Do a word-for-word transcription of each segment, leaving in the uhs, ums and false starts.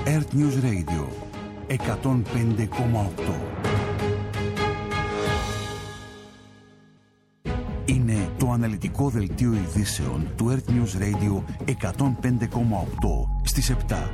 Earth News Radio εκατόν πέντε κόμμα οκτώ. Είναι το αναλυτικό δελτίο ειδήσεων του Earth News Radio εκατόν πέντε κόμμα οκτώ στις επτά.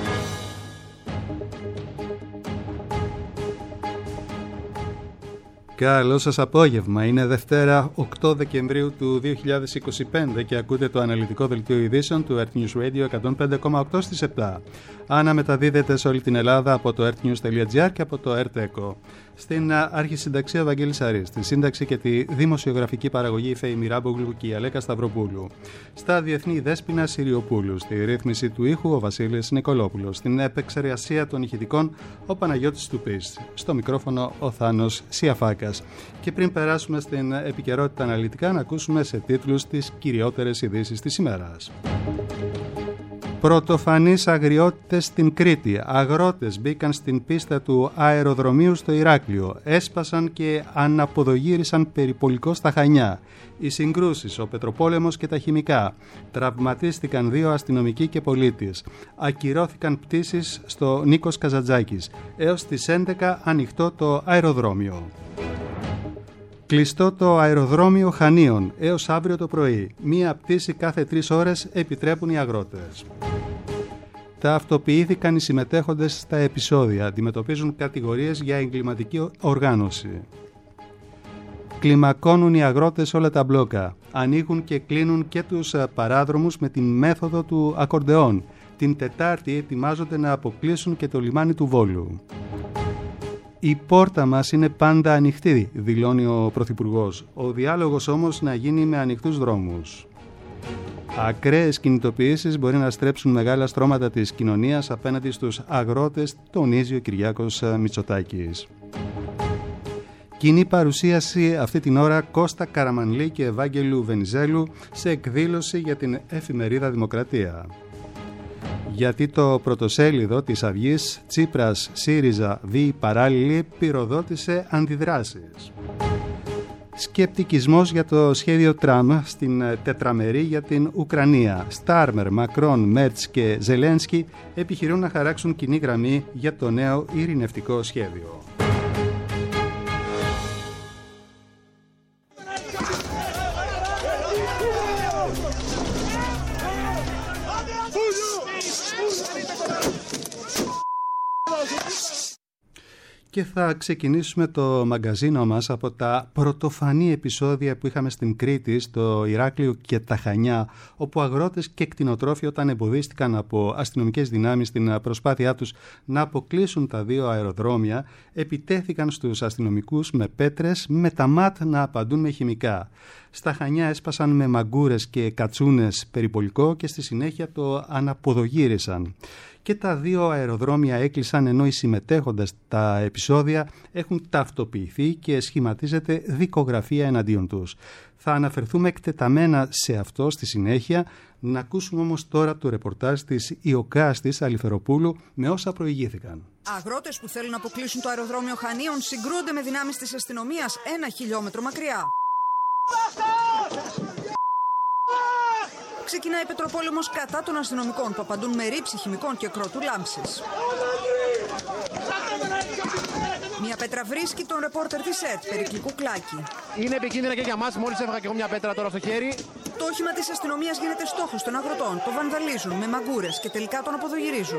Καλό σας απόγευμα. Είναι Δευτέρα οκτώ Δεκεμβρίου του δύο χιλιάδες είκοσι πέντε και ακούτε το αναλυτικό δελτίο ειδήσεων του Earth News Radio εκατόν πέντε κόμμα οκτώ στις επτά. Αναμεταδίδεται σε όλη την Ελλάδα από το earthnews.gr και από το Earth Echo. Στην αρχισυνταξία Βαγγέλης Αρής, στη σύνταξη και τη δημοσιογραφική παραγωγή η Φέη Μιράμπογλου και η Αλέκα Σταυροπούλου. Στα διεθνή Δέσποινα Συριοπούλου, στη ρύθμιση του ήχου ο Βασίλης Νικολόπουλος. Στην επεξεργασία των ηχητικών ο Παναγιώτης Τουπής. Στο μικρόφωνο ο Θάνος Σιαφάκας. Και πριν περάσουμε στην επικαιρότητα αναλυτικά, να ακούσουμε σε τίτλους τις κυριότερες ειδήσεις της ημέρας. Πρωτοφανείς αγριότητες στην Κρήτη. Αγρότες μπήκαν στην πίστα του αεροδρομίου στο Ηράκλειο. Έσπασαν και αναποδογύρισαν περιπολικό στα Χανιά. Οι συγκρούσεις, ο πετροπόλεμος και τα χημικά. Τραυματίστηκαν δύο αστυνομικοί και πολίτες. Ακυρώθηκαν πτήσεις στο Νίκος Καζαντζάκης. Έως τις έντεκα ανοιχτό το αεροδρόμιο. Κλειστό το αεροδρόμιο Χανίων έως αύριο το πρωί. Μία πτήση κάθε τρεις ώρες επιτρέπουν οι αγρότες. Ταυτοποιήθηκαν οι συμμετέχοντες στα επεισόδια. Αντιμετωπίζουν κατηγορίες για εγκληματική οργάνωση. Κλιμακώνουν οι αγρότες όλα τα μπλόκα. Ανοίγουν και κλείνουν και τους παράδρομους με την μέθοδο του ακορντεόν. Την Τετάρτη ετοιμάζονται να αποκλείσουν και το λιμάνι του Βόλου. Η πόρτα μας είναι πάντα ανοιχτή, δηλώνει ο Πρωθυπουργός. Ο διάλογος όμως να γίνει με ανοιχτούς δρόμους. Ακραίες κινητοποιήσεις μπορεί να στρέψουν μεγάλα στρώματα της κοινωνίας απέναντι στους αγρότες, τονίζει ο Κυριάκος Μητσοτάκης. Κοινή παρουσίαση αυτή την ώρα Κώστα Καραμανλή και Ευάγγελου Βενιζέλου σε εκδήλωση για την εφημερίδα Δημοκρατία. Γιατί το πρωτοσέλιδο της Αυγής Τσίπρας ΣΥΡΙΖΑ Β παράλληλη πυροδότησε αντιδράσεις. Σκεπτικισμός για το σχέδιο Τραμ στην τετραμερή για την Ουκρανία. Στάρμερ, Μακρόν, Μέρτς και Ζελένσκι επιχειρούν να χαράξουν κοινή γραμμή για το νέο ειρηνευτικό σχέδιο. Και θα ξεκινήσουμε το μαγκαζίνο μας από τα πρωτοφανή επεισόδια που είχαμε στην Κρήτη, στο Ηράκλειο και τα Χανιά, όπου αγρότες και κτηνοτρόφοι, όταν εμποδίστηκαν από αστυνομικές δυνάμεις στην προσπάθειά τους να αποκλείσουν τα δύο αεροδρόμια, επιτέθηκαν στους αστυνομικούς με πέτρες, με τα ΜΑΤ να απαντούν με χημικά. Στα Χανιά έσπασαν με μαγκούρες και κατσούνες περιπολικό και στη συνέχεια το αναποδογύρισαν. Και τα δύο αεροδρόμια έκλεισαν, ενώ οι συμμετέχοντες στα επεισόδια έχουν ταυτοποιηθεί και σχηματίζεται δικογραφία εναντίον τους. Θα αναφερθούμε εκτεταμένα σε αυτό στη συνέχεια. Να ακούσουμε όμως τώρα το ρεπορτάζ της Ιωκάστης Αλιφεροπούλου με όσα προηγήθηκαν. Αγρότες που θέλουν να αποκλείσουν το αεροδρόμιο Χανίων συγκρούνται με δυνάμεις της αστυνομίας ένα χιλιόμετρο μακριά. Ξεκινάει πετροπόλεμος κατά των αστυνομικών που απαντούν με ρήψη χημικών και κρότου λάμψης. Μια πέτρα βρίσκει τον ρεπόρτερ της ΕΡΤ, Περικλικού Κλάκη. Είναι επικίνδυνα και για μας, μόλις έφαγα και εγώ μια πέτρα τώρα στο χέρι. Το όχημα της αστυνομίας γίνεται στόχος των αγροτών, το βανδαλίζουν με μαγκούρες και τελικά τον αποδογυρίζουν.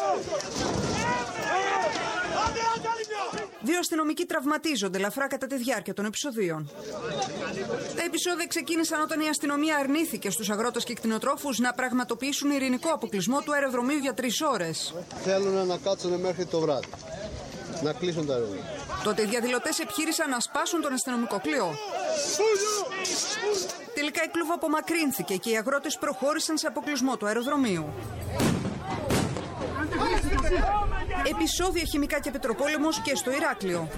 Δύο αστυνομικοί τραυματίζονται ελαφρά κατά τη διάρκεια των επεισοδίων. Τα επεισόδια ξεκίνησαν όταν η αστυνομία αρνήθηκε στους αγρότες και κτηνοτρόφους να πραγματοποιήσουν ειρηνικό αποκλεισμό του αεροδρομίου για τρεις ώρες. Θέλουν να κάτσουν μέχρι το βράδυ, να κλείσουν τα αεροδρόμια. Τότε οι διαδηλωτές επιχείρησαν να σπάσουν τον αστυνομικό κλειό. Τελικά η κλούβα απομακρύνθηκε και οι αγρότες προχώρησαν σε αποκλεισμό του αεροδρομίου. Επεισόδια χημικά και πετροπόλεμος και στο Ηράκλειο.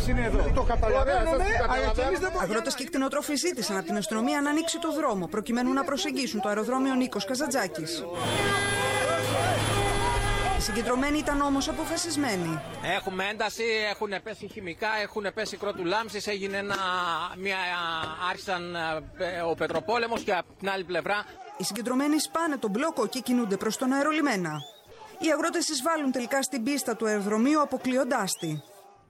Αγρότες και κτηνοτρόφοι ζήτησαν από την αστυνομία να ανοίξει το δρόμο προκειμένου να προσεγγίσουν το αεροδρόμιο Νίκος Καζαντζάκης. Οι συγκεντρωμένοι ήταν όμως αποφασισμένοι. Έχουμε ένταση, έχουν πέσει χημικά, έχουν πέσει κρότου λάμψης, έγινε ένα, μια, άρχισαν ο πετροπόλεμος και από την άλλη πλευρά. Οι συγκεντρωμένοι σπάνε τον μπλόκο και κινούνται προς τον αερολιμένα. Οι αγρότες εισβάλλουν τελικά στην πίστα του αεροδρομίου, αποκλείοντάς τη.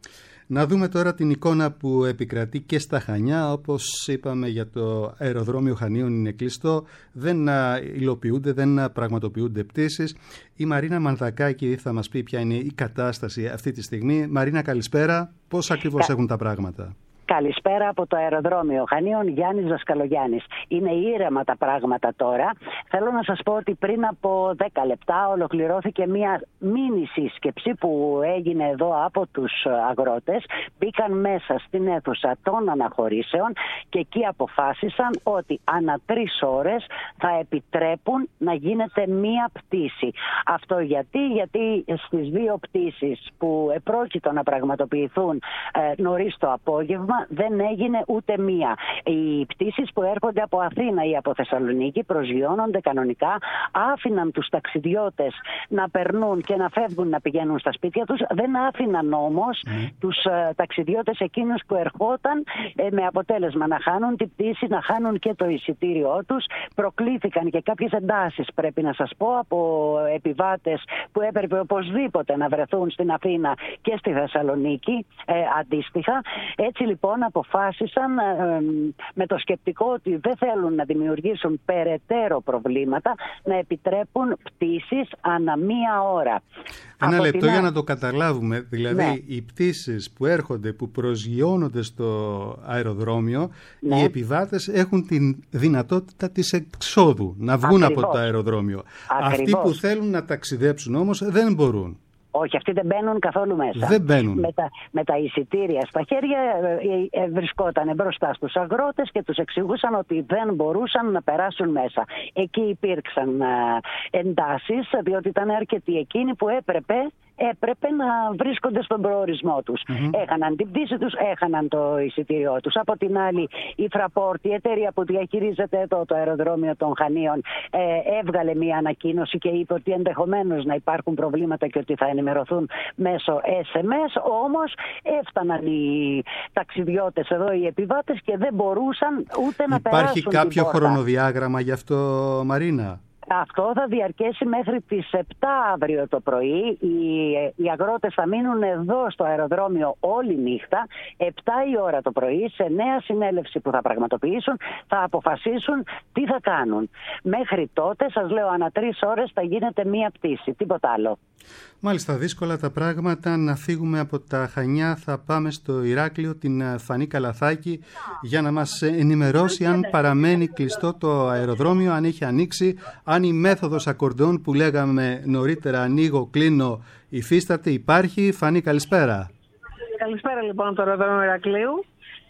Να δούμε τώρα την εικόνα που επικρατεί και στα Χανιά. Όπως είπαμε, για το αεροδρόμιο Χανίων είναι κλειστό, δεν υλοποιούνται, δεν πραγματοποιούνται πτήσεις. Η Μαρίνα Μανδακάκη θα μας πει ποια είναι η κατάσταση αυτή τη στιγμή. Μαρίνα, καλησπέρα. Πώς ακριβώς έχουν τα πράγματα? Καλησπέρα από το αεροδρόμιο Χανίων, Γιάννης Δασκαλογιάννης. Είναι ήρεμα τα πράγματα τώρα. Θέλω να σας πω ότι πριν από δέκα λεπτά ολοκληρώθηκε μια μίνι σύσκεψη που έγινε εδώ από τους αγρότες. Μπήκαν μέσα στην αίθουσα των αναχωρήσεων και εκεί αποφάσισαν ότι ανά τρεις ώρες θα επιτρέπουν να γίνεται μία πτήση. Αυτό γιατί, γιατί στις δύο πτήσεις που επρόκειτο να πραγματοποιηθούν ε, νωρίς το απόγευμα, δεν έγινε ούτε μία. Οι πτήσεις που έρχονται από Αθήνα ή από Θεσσαλονίκη προσγειώνονται κανονικά, άφηναν τους ταξιδιώτες να περνούν και να φεύγουν να πηγαίνουν στα σπίτια τους, δεν άφηναν όμως mm. τους uh, ταξιδιώτες εκείνους που ερχόταν ε, με αποτέλεσμα να χάνουν την πτήση, να χάνουν και το εισιτήριό τους. Προκλήθηκαν και κάποιες εντάσεις, πρέπει να σας πω, από επιβάτες που έπρεπε οπωσδήποτε να βρεθούν στην Αθήνα και στη Θεσσαλονίκη ε, αντίστοιχα. Έτσι λοιπόν αποφάσισαν ε, με το σκεπτικό ότι δεν θέλουν να δημιουργήσουν περαιτέρω προβλήματα να επιτρέπουν πτήσεις ανά μία ώρα. Ένα Από λεπτό την... για να το καταλάβουμε. Δηλαδή ναι. οι πτήσεις που έρχονται, που προσγειώνονται στο αεροδρόμιο, ναι. οι επιβάτες έχουν τη δυνατότητα της εξόδου, να βγουν Ακριβώς. από το αεροδρόμιο. Ακριβώς. Αυτοί που θέλουν να ταξιδέψουν όμως δεν μπορούν. Όχι, αυτοί δεν μπαίνουν καθόλου μέσα. Δεν μπαίνουν. Με τα, με τα εισιτήρια στα χέρια ε, ε, βρισκόταν μπροστά στους αγρότες και τους εξηγούσαν ότι δεν μπορούσαν να περάσουν μέσα. Εκεί υπήρξαν ε, εντάσεις, διότι ήταν αρκετοί εκείνοι που έπρεπε, έπρεπε να βρίσκονται στον προορισμό τους. Mm-hmm. Έχαναν την πτήση τους, έχαναν το εισιτήριό τους. Από την άλλη, η Fraport, η εταιρεία που διαχειρίζεται εδώ το αεροδρόμιο των Χανίων, ε, έβγαλε μία ανακοίνωση και είπε ότι ενδεχομένως να υπάρχουν προβλήματα και ότι θα ενημερωθούν μέσω ες εμ ες. Όμως έφταναν οι ταξιδιώτες εδώ, οι επιβάτες, και δεν μπορούσαν ούτε να Υπάρχει περάσουν. Υπάρχει κάποιο την πόρτα. χρονοδιάγραμμα γι' αυτό, Μαρίνα? Αυτό θα διαρκέσει μέχρι τις επτά αύριο το πρωί. Οι, οι αγρότες θα μείνουν εδώ στο αεροδρόμιο όλη νύχτα. επτά η ώρα το πρωί, σε νέα συνέλευση που θα πραγματοποιήσουν, θα αποφασίσουν τι θα κάνουν. Μέχρι τότε, σας λέω, ανά τρεις ώρες θα γίνεται μία πτήση, τίποτα άλλο. Μάλιστα, δύσκολα τα πράγματα. Να φύγουμε από τα Χανιά, θα πάμε στο Ηράκλειο, την Φανή Καλαθάκη, για να μας ενημερώσει αν παραμένει κλειστό το αεροδρόμιο, αν έχει ανοίξει, αν η μέθοδος ακορντεόν που λέγαμε νωρίτερα, ανοίγω, κλείνω, υφίσταται, υπάρχει. Φανή, καλησπέρα. Καλησπέρα λοιπόν από το αεροδρόμιο Ηρακλείου.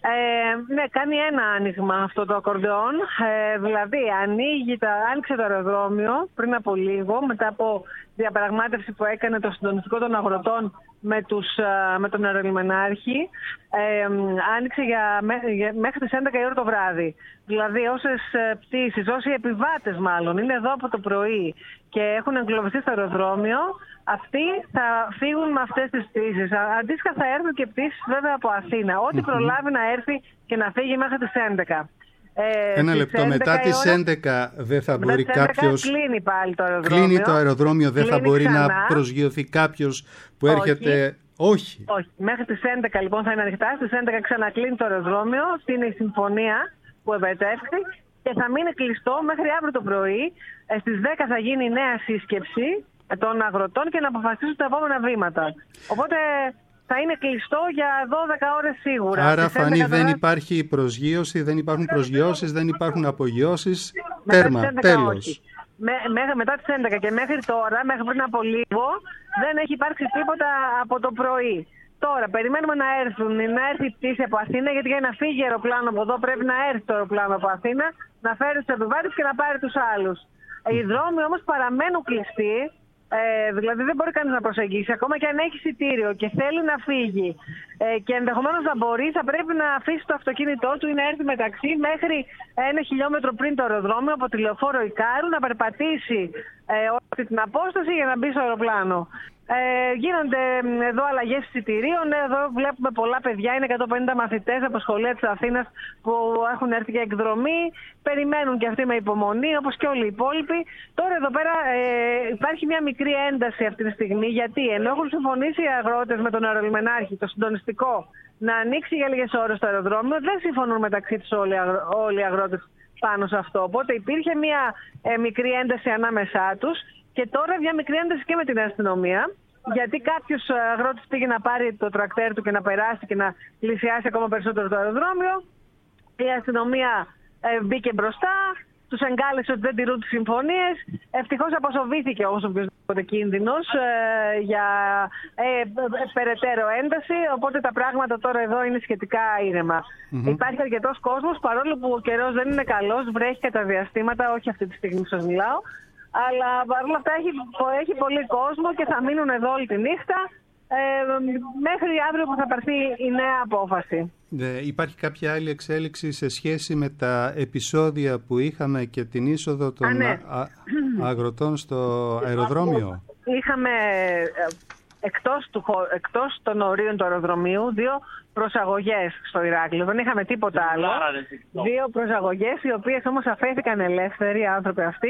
Ε, ναι, κάνει ένα άνοιγμα αυτό το ακορντεόν. Ε, δηλαδή, ανοίγει τα, άνοιξε το αεροδρόμιο πριν από λίγο, μετά από διαπραγμάτευση που έκανε το συντονιστικό των αγροτών με, τους, με τον αερολιμενάρχη. Ε, άνοιξε για, για, μέχρι τις έντεκα η ώρα το βράδυ. Δηλαδή, όσες πτήσεις, όσοι επιβάτες μάλλον είναι εδώ από το πρωί και έχουν εγκλωβιστεί στο αεροδρόμιο, αυτοί θα φύγουν με αυτές τις πτήσεις. Αντίστοιχα θα έρθουν και πτήσεις βέβαια από Αθήνα. Ό,τι προλάβει να έρθει και να φύγει μέχρι τις έντεκα. Ε, Ένα λεπτό, μετά τις ώρα, έντεκα δεν θα μπορεί κάποιος... Κλείνει πάλι το αεροδρόμιο. Κλείνει το αεροδρόμιο, δεν κλείνει θα μπορεί ξανά. να προσγειωθεί κάποιος που έρχεται... Όχι. Όχι. Μέχρι τις έντεκα λοιπόν θα είναι ανοιχτά. Στις έντεκα ξανακλείνει το αεροδρόμιο. Αυτή είναι η συμφωνία που επετεύχθη. Και θα μείνει κλειστό μέχρι αύριο το πρωί. Ε, στις δέκα θα γίνει η νέα σύσκεψη των αγροτών και να αποφασίσουν τα επόμενα βήματα. Οπότε θα είναι κλειστό για δώδεκα ώρες σίγουρα. Άρα, Φανή, δεν υπάρχει προσγείωση, δεν υπάρχουν προσγειώσεις, δεν υπάρχουν απογειώσεις. Τέρμα, τέλος. Με, με, μετά τις έντεκα και μέχρι τώρα, μέχρι πριν από λίγο, δεν έχει υπάρξει τίποτα από το πρωί. Τώρα, περιμένουμε να έρθουν, να έρθει η πτήση από Αθήνα, γιατί για να φύγει αεροπλάνο από εδώ πρέπει να έρθει το αεροπλάνο από Αθήνα, να φέρει τους επιβάτες και να πάρει τους άλλους. Οι δρόμοι όμως παραμένουν κλειστοί, ε, δηλαδή δεν μπορεί κανείς να προσεγγίσει, ακόμα και αν έχει εισιτήριο και θέλει να φύγει ε, και ενδεχομένως να μπορεί, θα πρέπει να αφήσει το αυτοκίνητό του ή να έρθει μεταξύ μέχρι ένα χιλιόμετρο πριν το αεροδρόμιο από τη λεωφόρο Ικάρου, να περπατήσει ε, όλη την απόσταση για να μπει στο αεροπλάνο. Ε, γίνονται εδώ αλλαγές εισιτηρίων. Εδώ βλέπουμε πολλά παιδιά, είναι εκατόν πενήντα μαθητές από σχολεία της Αθήνας που έχουν έρθει για εκδρομή. Περιμένουν και αυτοί με υπομονή, όπως και όλοι οι υπόλοιποι. Τώρα εδώ πέρα ε, υπάρχει μια μικρή ένταση αυτή τη στιγμή, γιατί ενώ έχουν συμφωνήσει οι αγρότες με τον αερολιμενάρχη, το συντονιστικό, να ανοίξει για λίγες ώρες το αεροδρόμιο, δεν συμφωνούν μεταξύ τους όλοι, όλοι οι αγρότες πάνω σε αυτό. Οπότε υπήρχε μια ε, μικρή ένταση ανάμεσά τους. Και τώρα μια μικρή ένταση και με την αστυνομία, γιατί κάποιος αγρότης πήγε να πάρει το τρακτέρ του και να περάσει και να πλησιάσει ακόμα περισσότερο το αεροδρόμιο. Η αστυνομία ε, μπήκε μπροστά, τους εγκάλεσε ότι δεν τηρούν τις συμφωνίες. Ευτυχώς αποσοβήθηκε όμως οποιοδήποτε κίνδυνος ε, για ε, ε, περαιτέρω ένταση, οπότε τα πράγματα τώρα εδώ είναι σχετικά ήρεμα. Mm-hmm. Υπάρχει αρκετός κόσμος, παρόλο που ο καιρός δεν είναι καλός, βρέχει κατά διαστήματα, όχι αυτή τη στιγμή που σας μιλάω. Αλλά παρόλα αυτά έχει, έχει πολύ κόσμο και θα μείνουν εδώ όλη τη νύχτα ε, μέχρι αύριο που θα πάρθει η νέα απόφαση. Ε, υπάρχει κάποια άλλη εξέλιξη σε σχέση με τα επεισόδια που είχαμε και την είσοδο των Α, ναι. α, αγροτών στο αεροδρόμιο? Είχαμε εκτός, του, εκτός των ορίων του αεροδρομίου δύο προσαγωγές στο Ηράκλειο. Δεν είχαμε τίποτα άλλο. Δύο προσαγωγές, οι οποίες όμως αφέθηκαν ελεύθεροι οι άνθρωποι αυτοί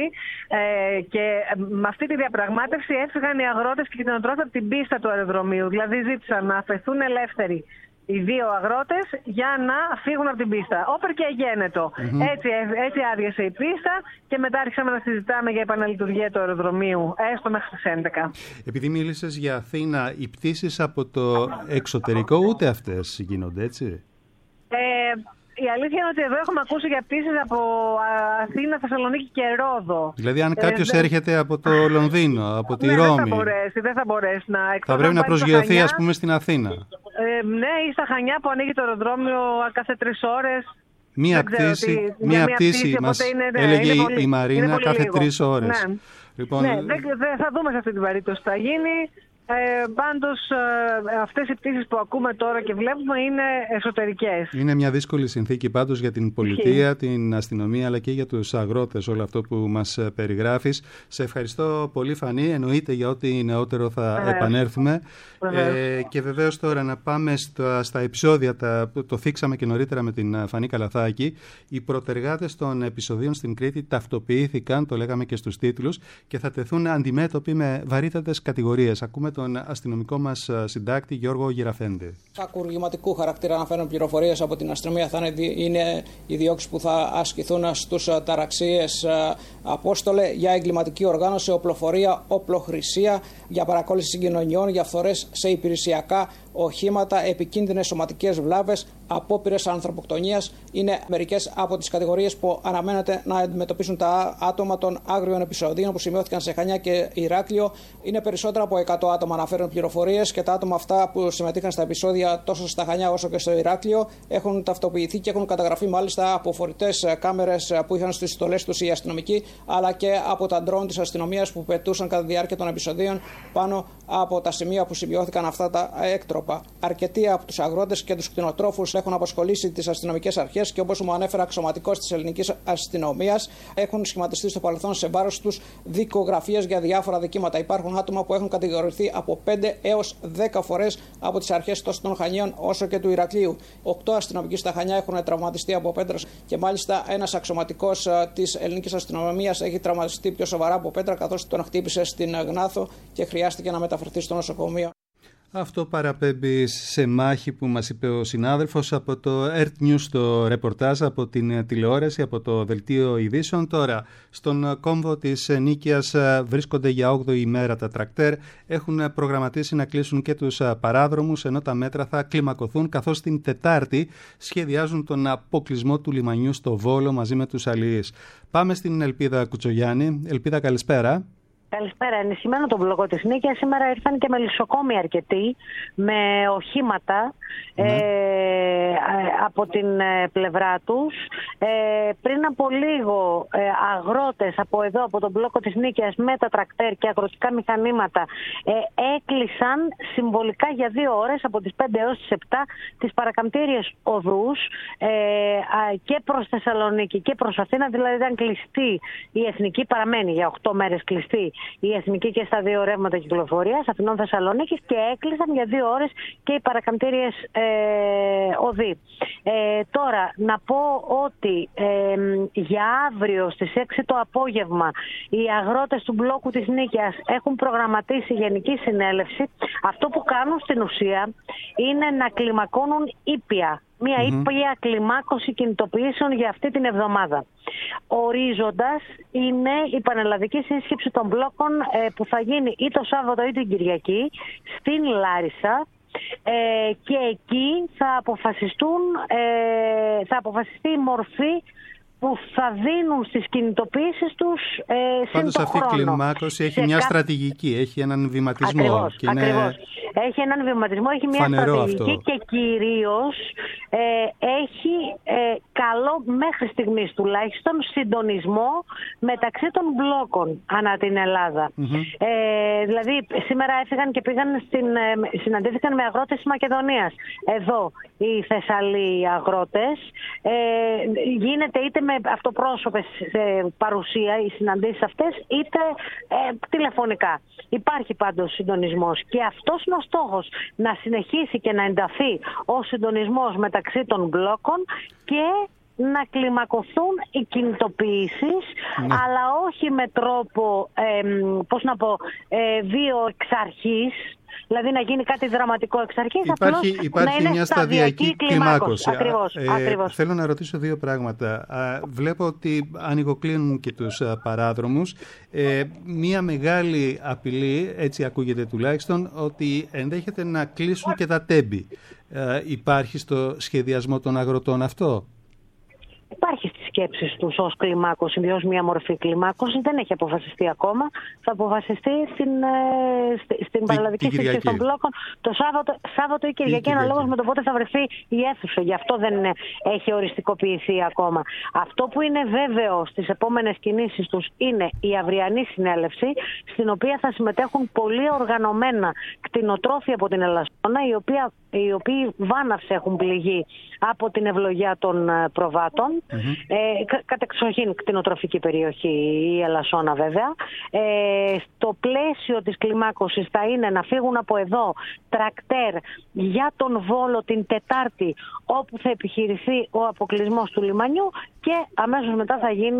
ε, και με αυτή τη διαπραγμάτευση έφυγαν οι αγρότες και οι κτηνοτρόφοι από την πίστα του αεροδρομίου. Δηλαδή ζήτησαν να αφαιθούν ελεύθεροι οι δύο αγρότες για να φύγουν από την πίστα. Όπερ και αγένετο. Mm-hmm. Έτσι, έτσι άδειασε η πίστα και μετά άρχισαμε να συζητάμε για επαναλειτουργία του αεροδρομίου, έστω μέχρι τις έντεκα. Επειδή μίλησες για Αθήνα, οι πτήσεις από το εξωτερικό ούτε αυτές γίνονται, έτσι? Ε, η αλήθεια είναι ότι εδώ έχουμε ακούσει για πτήσεις από Αθήνα, Θεσσαλονίκη και Ρόδο. Δηλαδή αν κάποιος ε, έρχεται από το Λονδίνο, από τη ναι, Ρώμη, δεν θα μπορέσει, δεν θα μπορέσει να θα πρέπει να προσγειωθεί ας πούμε στην Αθήνα. Ε, ναι, ή στα Χανιά που ανοίγει το αεροδρόμιο κάθε τρεις ώρες. Μία πτήση, τι, μία πτήση μας είναι, ναι, έλεγε είναι πολύ, η Μαρίνα κάθε λίγο. τρεις ώρες. Ναι, λοιπόν, ναι δε, δε, θα δούμε σε αυτή την περίπτωση τι θα γίνει. Ε, πάντως ε, αυτές οι πτήσεις που ακούμε τώρα και βλέπουμε είναι εσωτερικές. Είναι μια δύσκολη συνθήκη πάντως για την πολιτεία, την αστυνομία αλλά και για τους αγρότες, όλο αυτό που μας περιγράφεις. Σε ευχαριστώ πολύ Φανή, εννοείται για ό,τι νεότερο θα ε, επανέλθουμε. Ε, και βεβαίως τώρα να πάμε στα, στα επεισόδια, τα, το θίξαμε και νωρίτερα με την Φανή Καλαθάκη. Οι προτεργάτες των επεισοδίων στην Κρήτη ταυτοποιήθηκαν, το λέγαμε και στους τίτλους, και θα τεθούν αντιμέτωποι με βαρύτατες κατηγορίες. Ακούμε τον αστυνομικό μας συντάκτη Γιώργο Γεραφέντη. Κακουργηματικού χαρακτήρα αναφέρουν πληροφορίες από την αστυνομία. Θα είναι οι διώξεις που θα ασκηθούν στους ταραξίες. Απόστολε, για εγκληματική οργάνωση, οπλοφορία, οπλοχρησία, για παρακόλληση συγκοινωνιών, για φθορές σε υπηρεσιακά οχήματα, επικίνδυνες σωματικές βλάβες, απόπειρες ανθρωποκτονίας είναι μερικές από τις κατηγορίες που αναμένεται να αντιμετωπίσουν τα άτομα των άγριων επεισοδίων που σημειώθηκαν σε Χανιά και Ηράκλειο. Είναι περισσότερα από εκατό άτομα, αναφέρουν πληροφορίες, και τα άτομα αυτά που συμμετείχαν στα επεισόδια τόσο στα Χανιά όσο και στο Ηράκλειο έχουν ταυτοποιηθεί και έχουν καταγραφεί μάλιστα από φορητές κάμερες που είχαν στις στολές τους οι αστυνομικοί, αλλά και από τα ντρόουν της αστυνομίας που πετούσαν κατά τη διάρκεια των επεισοδίων πάνω από τα σημεία που σημειώθηκαν αυτά τα έκτροπα. Αρκετοί από τους αγρότες και τους κτηνοτρόφους έχουν απασχολήσει τις αστυνομικές αρχές και, όπως μου ανέφερα αξιωματικός της ελληνικής αστυνομίας, έχουν σχηματιστεί στο παρελθόν σε βάρος τους δικογραφίες για διάφορα δικήματα. Υπάρχουν άτομα που έχουν κατηγορηθεί από πέντε έως δέκα φορές από τις αρχές τόσο των Χανίων όσο και του Ηρακλείου. Οκτώ αστυνομικοί στα Χανιά έχουν τραυματιστεί από πέτρες και μάλιστα ένας αξιωματικός της ελληνικής αστυνομίας έχει τραυματιστεί πιο σοβαρά από πέτρα, καθώς τον χτύπησε στην Γνάθο και χρειάστηκε να μεταφερθεί στο νοσοκομείο. Αυτό παραπέμπει σε μάχη που μας είπε ο συνάδελφος από το Earth News, το ρεπορτάζ από την τηλεόραση, από το δελτίο ειδήσεων. Τώρα, στον κόμβο της Νίκαιας βρίσκονται για όγδοη ημέρα τα τρακτέρ. Έχουν προγραμματίσει να κλείσουν και τους παράδρομους, ενώ τα μέτρα θα κλιμακωθούν, καθώς την Τετάρτη σχεδιάζουν τον αποκλεισμό του λιμανιού στο Βόλο μαζί με τους αλληλείς. Πάμε στην Ελπίδα Κουτσογιάννη. Ελπίδα, καλησπέρα. Καλησπέρα. Ενισχυμένο τον μπλοκό της Νίκαιας. Σήμερα ήρθαν και μελισσοκόμοι αρκετοί με οχήματα ναι. ε, από την ε, πλευρά τους. Ε, πριν από λίγο ε, αγρότες από εδώ, από τον μπλόκο της Νίκαιας με τα τρακτέρ και αγροτικά μηχανήματα ε, έκλεισαν συμβολικά για δύο ώρες από τις πέντε έως τις επτά τις παρακαμπτήριες οδούς ε, και προς Θεσσαλονίκη και προς Αθήνα. Δηλαδή ήταν κλειστή η εθνική, παραμένει για οκτώ μέρες κλειστή η Εθνική και στα δύο ρεύματα κυκλοφορίας Αθηνών Θεσσαλονίκης και έκλεισαν για δύο ώρες και οι παρακαμπτήριες ε, οδοί. Ε, τώρα, να πω ότι ε, για αύριο στις έξι το απόγευμα οι αγρότες του μπλόκου της Νίκαιας έχουν προγραμματίσει γενική συνέλευση. Αυτό που κάνουν στην ουσία είναι να κλιμακώνουν ήπια. Μια mm-hmm. ήπια κλιμάκωση κινητοποιήσεων για αυτή την εβδομάδα. Ορίζοντας είναι η πανελλαδική σύσκεψη των μπλόκων ε, που θα γίνει ή το Σάββατο ή την Κυριακή στην Λάρισα. Ε, και εκεί θα αποφασιστούν, ε, θα αποφασιστεί η μορφή που θα δίνουν στις κινητοποιήσεις τους ε, Πάντως σύν το αυτή χρόνο. η κλιμάκωση έχει Σε μια κα... στρατηγική, έχει έναν βηματισμό. Ακριβώς, και είναι... ακριβώς. Έχει έναν βηματισμό, έχει μια στρατηγική αυτό. Και κυρίως ε, έχει ε, καλό μέχρι στιγμής τουλάχιστον συντονισμό μεταξύ των μπλόκων ανά την Ελλάδα. Mm-hmm. Ε, δηλαδή σήμερα έφυγαν και πήγαν στην, ε, συναντήθηκαν με αγρότες της Μακεδονίας. Εδώ οι Θεσσαλοί αγρότες. Ε, γίνεται είτε με αυτοπρόσωπες ε, παρουσία οι συναντήσεις αυτές, είτε ε, τηλεφωνικά. Υπάρχει πάντως συντονισμός και αυτός είναι ο στόχος, να συνεχίσει και να ενταθεί ο συντονισμός μεταξύ των μπλόκων και να κλιμακωθούν οι κινητοποιήσεις, ναι. αλλά όχι με τρόπο, ε, πώς να πω, ε, βίο εξ αρχής. Δηλαδή να γίνει κάτι δραματικό εξ αρχής, υπάρχει, απλώς υπάρχει να είναι μια σταδιακή κλιμάκωση. Ακριβώς, ε, ακριβώς. Θέλω να ρωτήσω δύο πράγματα. Α, βλέπω ότι ανοιγοκλίνουν και τους α, παράδρομους. Ε, μια μεγάλη απειλή, έτσι ακούγεται τουλάχιστον, ότι ενδέχεται να κλείσουν και τα τέμπη. Ε, υπάρχει στο σχεδιασμό των αγροτών αυτό? Υπάρχει στις σκέψεις τους ως κλιμάκωση, ως μια μορφή κλιμάκωση. Δεν έχει αποφασιστεί ακόμα. Θα αποφασιστεί στην, ε, στην παραλλαδική σύσκεψη των μπλόκων το Σάββατο, Σάββατο ή Κυριακή, αναλόγως με το πότε θα βρεθεί η αίθουσα. Γι' αυτό δεν είναι, έχει οριστικοποιηθεί ακόμα. Αυτό που είναι βέβαιο στις επόμενες κινήσεις τους είναι η αυριανή συνέλευση, στην οποία θα συμμετέχουν πολύ οργανωμένα κτηνοτρόφοι από την Ελασσόνα, οι, οποία, οι οποίοι βάναυσε έχουν πληγεί από την ευλογιά των προβάτων. Mm-hmm. Ε, κα, κατεξοχήν κτηνοτροφική περιοχή η Ελασσόνα βέβαια. Ε, στο πλαίσιο της κλιμάκωσης θα είναι να φύγουν από εδώ τρακτέρ για τον Βόλο την Τετάρτη, όπου θα επιχειρηθεί ο αποκλεισμός του λιμανιού, και αμέσως μετά θα γίνει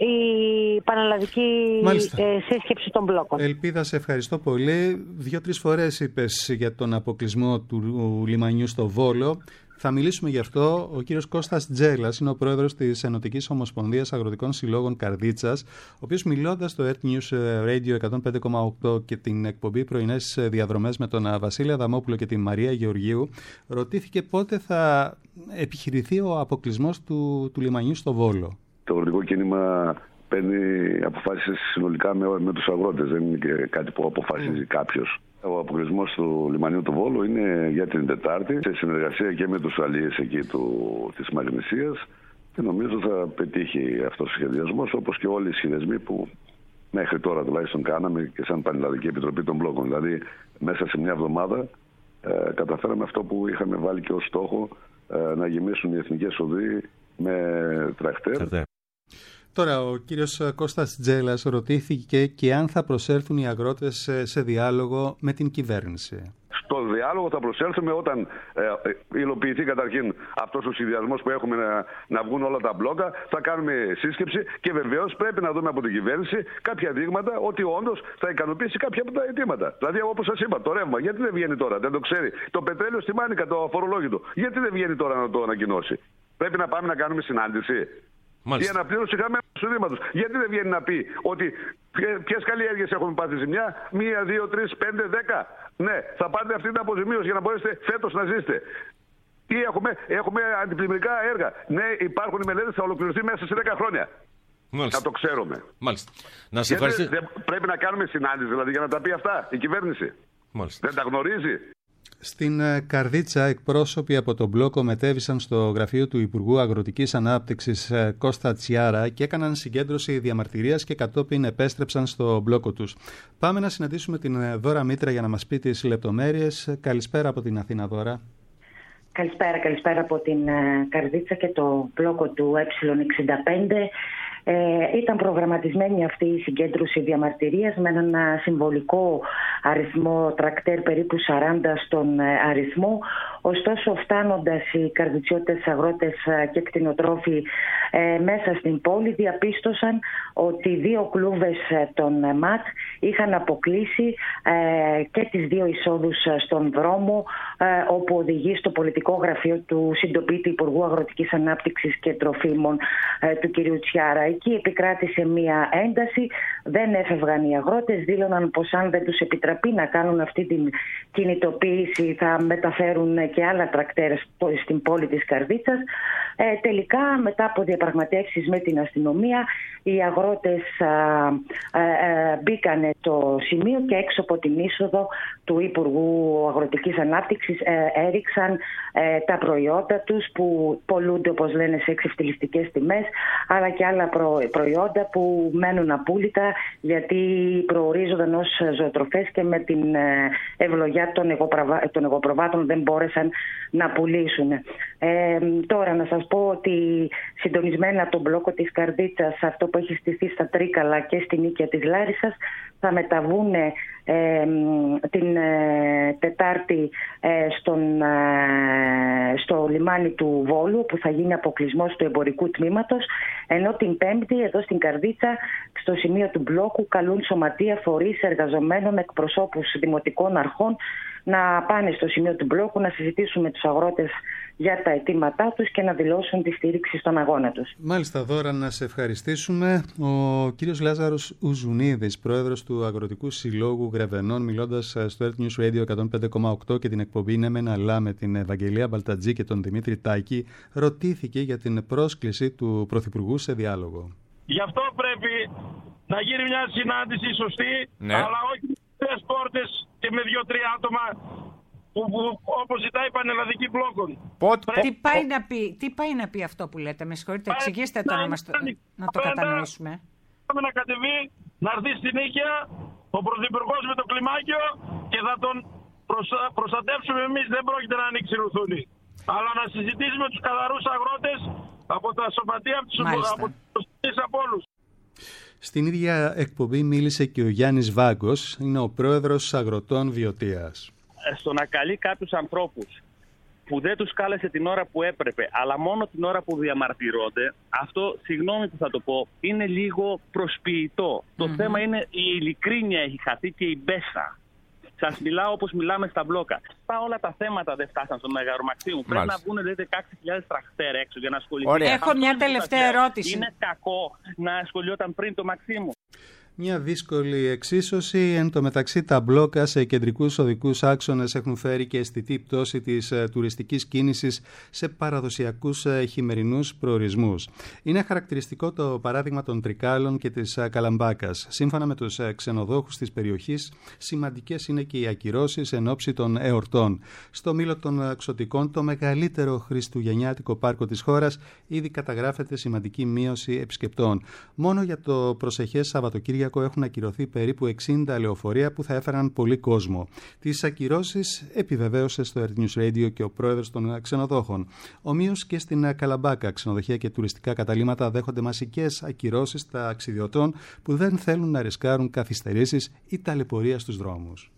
η πανελλαδική ε, σύσκεψη των μπλόκων. Ελπίδα, σε ευχαριστώ πολύ. Δύο-τρεις φορές είπες για τον αποκλεισμό του λιμανιού στο Βόλο. Θα μιλήσουμε γι' αυτό. Ο κύριος Κώστας Τζέλας είναι ο πρόεδρος της Ενωτικής Ομοσπονδίας Αγροτικών Συλλόγων Καρδίτσας, ο οποίος, μιλώντας στο Earth News Radio εκατόν πέντε κόμμα οκτώ και την εκπομπή Πρωινές Διαδρομές με τον Βασίλη Αδαμόπουλο και τη Μαρία Γεωργίου, ρωτήθηκε πότε θα επιχειρηθεί ο αποκλεισμός του, του λιμανιού στο Βόλο. Το αγροτικό κίνημα παίρνει αποφάσεις συνολικά με, με τους αγρότες, δεν είναι και κάτι που αποφασίζει mm. κάποιος. Ο αποκλεισμός του λιμανιού του Βόλου είναι για την Τετάρτη, σε συνεργασία και με τους αλλιείς εκεί του, της Μαγνησίας, και νομίζω θα πετύχει αυτός ο σχεδιασμός, όπως και όλοι οι σχεδιασμοί που μέχρι τώρα τουλάχιστον κάναμε και σαν Πανελλαδική Επιτροπή των Μπλόκων. Δηλαδή μέσα σε μια εβδομάδα ε, καταφέραμε αυτό που είχαμε βάλει και ως στόχο, ε, να γεμίσουν οι εθνικές οδοί με τρακτέρ. Τώρα, ο κύριος Κώστας Τζέλας ρωτήθηκε και αν θα προσέλθουν οι αγρότες σε διάλογο με την κυβέρνηση. Στο διάλογο θα προσέλθουμε όταν ε, υλοποιηθεί καταρχήν αυτός ο συνδυασμός που έχουμε να, να βγουν όλα τα μπλόκα. Θα κάνουμε σύσκεψη και βεβαίως πρέπει να δούμε από την κυβέρνηση κάποια δείγματα ότι όντως θα ικανοποιήσει κάποια από τα αιτήματα. Δηλαδή, όπως σας είπα, το ρεύμα, γιατί δεν βγαίνει τώρα, δεν το ξέρει. Το πετρέλαιο στη Μάνικα, το αφορολόγητο, γιατί δεν βγαίνει τώρα να το ανακοινώσει. Πρέπει να πάμε να κάνουμε συνάντηση. Η αναπλήρωση χαμένου εισοδήματος. Γιατί δεν βγαίνει να πει ότι ποιες καλλιέργειες έχουμε πάθει ζημιά, μία, δύο, τρεις, πέντε, δέκα. Ναι, θα πάτε αυτή την αποζημίωση για να μπορέσετε φέτος να ζήσετε. Ή έχουμε, έχουμε αντιπλημμυρικά έργα. Ναι, υπάρχουν οι μελέτες, θα ολοκληρωθεί μέσα σε δέκα χρόνια. Μάλιστα. Να το ξέρουμε. Μάλιστα. Να σε ευχαριστήσω. Πρέπει να κάνουμε συνάντηση δηλαδή για να τα πει αυτά η κυβέρνηση. Μάλιστα. Δεν τα γνωρίζει. Στην Καρδίτσα, εκπρόσωποι από τον μπλόκο μετέβησαν στο γραφείο του Υπουργού Αγροτικής Ανάπτυξης Κώστα Τσιάρα και έκαναν συγκέντρωση διαμαρτυρίας και κατόπιν επέστρεψαν στο μπλόκο τους. Πάμε να συναντήσουμε την Δώρα Μήτρα για να μας πει τις λεπτομέρειες. Καλησπέρα από την Αθήνα, Δώρα. Καλησπέρα, καλησπέρα από την Καρδίτσα και το μπλόκο του Ε εξήντα πέντε. Ε, ήταν προγραμματισμένη αυτή η συγκέντρωση διαμαρτυρίας με έναν συμβολικό αριθμό τρακτέρ, περίπου σαράντα στον αριθμό. Ωστόσο, φτάνοντας οι καρδιτσιώτες, αγρότες και κτηνοτρόφοι ε, μέσα στην πόλη, διαπίστωσαν ότι δύο κλούβες των ΜΑΤ είχαν αποκλείσει ε, και τις δύο εισόδους στον δρόμο, ε, όπου οδηγεί στο πολιτικό γραφείο του συντοπίτη Υπουργού Αγροτικής Ανάπτυξης και Τροφίμων ε, του κ. Τσιάρα. Εκεί επικράτησε μία ένταση, δεν έφευγαν οι αγρότες, δήλωναν πως αν δεν τους επιτραπεί να κάνουν αυτή την κινητοποίηση θα μεταφέρουν και άλλα τρακτέρ στην πόλη της Καρδίτσας. Ε, τελικά, μετά από διαπραγματεύσεις με την αστυνομία, οι αγρότες μπήκαν στο σημείο και έξω από την είσοδο του Υπουργού Αγροτικής Ανάπτυξης ε, έριξαν ε, τα προϊόντα τους που πολλούνται, όπως λένε, σε εξευτελιστικές τιμές, αλλά και άλλα προ, προϊόντα που μένουν απούλητα γιατί προορίζονταν ως ζωοτροφές και με την ε, ευλογιά των, εγωπροβα, των εγωπροβάτων δεν μπόρεσαν να πουλήσουν. Ε, τώρα να σας πω ότι συντονισμένα τον μπλόκο της Καρδίτσας, αυτό που έχει στηθεί στα Τρίκαλα και στην Νίκαια της Λάρισσας, θα μεταβούν ε, την ε, Τετάρτη ε, στον, ε, στο λιμάνι του Βόλου, που θα γίνει αποκλεισμός του εμπορικού τμήματος, ενώ την Πέμπτη εδώ στην Καρδίτσα, στο σημείο του μπλόκου, καλούν σωματεία, φορείς, εργαζομένων, εκπροσώπους δημοτικών αρχών να πάνε στο σημείο του μπλόκου, να συζητήσουν με τους αγρότες για τα αιτήματά τους και να δηλώσουν τη στήριξη στον αγώνα τους. Μάλιστα, Δώρα, να σε ευχαριστήσουμε. Ο κύριος Λάζαρος Ουζουνίδης, πρόεδρος του Αγροτικού Συλλόγου Γρεβενών, μιλώντας στο Earth News Radio εκατόν πέντε κόμμα οκτώ και την εκπομπή «Ναι μεν αλλά» με την Ευαγγελία Μπαλτατζή και τον Δημήτρη Τάκη, ρωτήθηκε για την πρόσκληση του Πρωθυπουργού σε διάλογο. Γι' αυτό πρέπει να γίνει μια συνάντηση σωστή, ναι, αλλά όχι με τρεις πόρτες και με δύο-τρία άτομα που, που, όπως ζητάει η πανελλαδική μπλόκων. Πότε, τι, πάει να πει, τι πάει να πει αυτό που λέτε, με συγχωρείτε, εξηγήστε το να, μας το, να το κατανοήσουμε. Πάμε να κατεβεί, να έρθει στην Νίκαια ο Πρωθυπουργός με το κλιμάκιο και θα τον προσα, προστατεύσουμε εμείς, δεν πρόκειται να ανοίξει ρουθούνη. Αλλά να συζητήσουμε τους καθαρούς αγρότες από τα σωματεία, από τους από όλους. Στην ίδια εκπομπή μίλησε και ο Γιάννης Βάγκος, είναι ο πρόεδρος Αγροτών Βιωτίας. Στο να καλεί κάποιους ανθρώπους που δεν τους κάλεσε την ώρα που έπρεπε, αλλά μόνο την ώρα που διαμαρτυρώνται, αυτό, συγγνώμη που θα το πω, είναι λίγο προσποιητό. Mm-hmm. Το θέμα είναι η ειλικρίνεια έχει χαθεί και η μπέσα. Σας μιλάω όπως μιλάμε στα μπλόκα. Πά όλα τα θέματα δεν φτάσαν στο Μέγαρο Μαξίμου. Πρέπει να βγουν δεκαέξι χιλιάδες τραχτέρ έξω για να ασχοληθούν. Έχω μια τελευταία ερώτηση. Είναι κακό να ασχολιόταν πριν το Μαξίμου. Μια δύσκολη εξίσωση. Εν τω μεταξύ, τα μπλόκα σε κεντρικούς οδικούς άξονες έχουν φέρει και αισθητή πτώση της ε, τουριστικής κίνησης σε παραδοσιακούς ε, χειμερινούς προορισμούς. Είναι χαρακτηριστικό το παράδειγμα των Τρικάλων και της ε, Καλαμπάκας. Σύμφωνα με τους ε, ξενοδόχους της περιοχής, σημαντικές είναι και οι ακυρώσεις εν ώψη των εορτών. Στο Μήλο των Ξωτικών, το μεγαλύτερο χριστουγεννιάτικο πάρκο της χώρας, ήδη καταγράφεται σημαντική μείωση επισκεπτών. Μόνο για το προσεχές Σαββατοκύριακο έχουν ακυρωθεί περίπου εξήντα λεωφορεία που θα έφεραν πολύ κόσμο. Τις ακυρώσεις επιβεβαίωσε στο Earth News Radio και ο πρόεδρος των ξενοδόχων. Ομοίως και στην Καλαμπάκα, ξενοδοχεία και τουριστικά καταλύματα δέχονται μαζικές ακυρώσεις ταξιδιωτών που δεν θέλουν να ρισκάρουν καθυστερήσεις ή ταλαιπωρία στους δρόμους.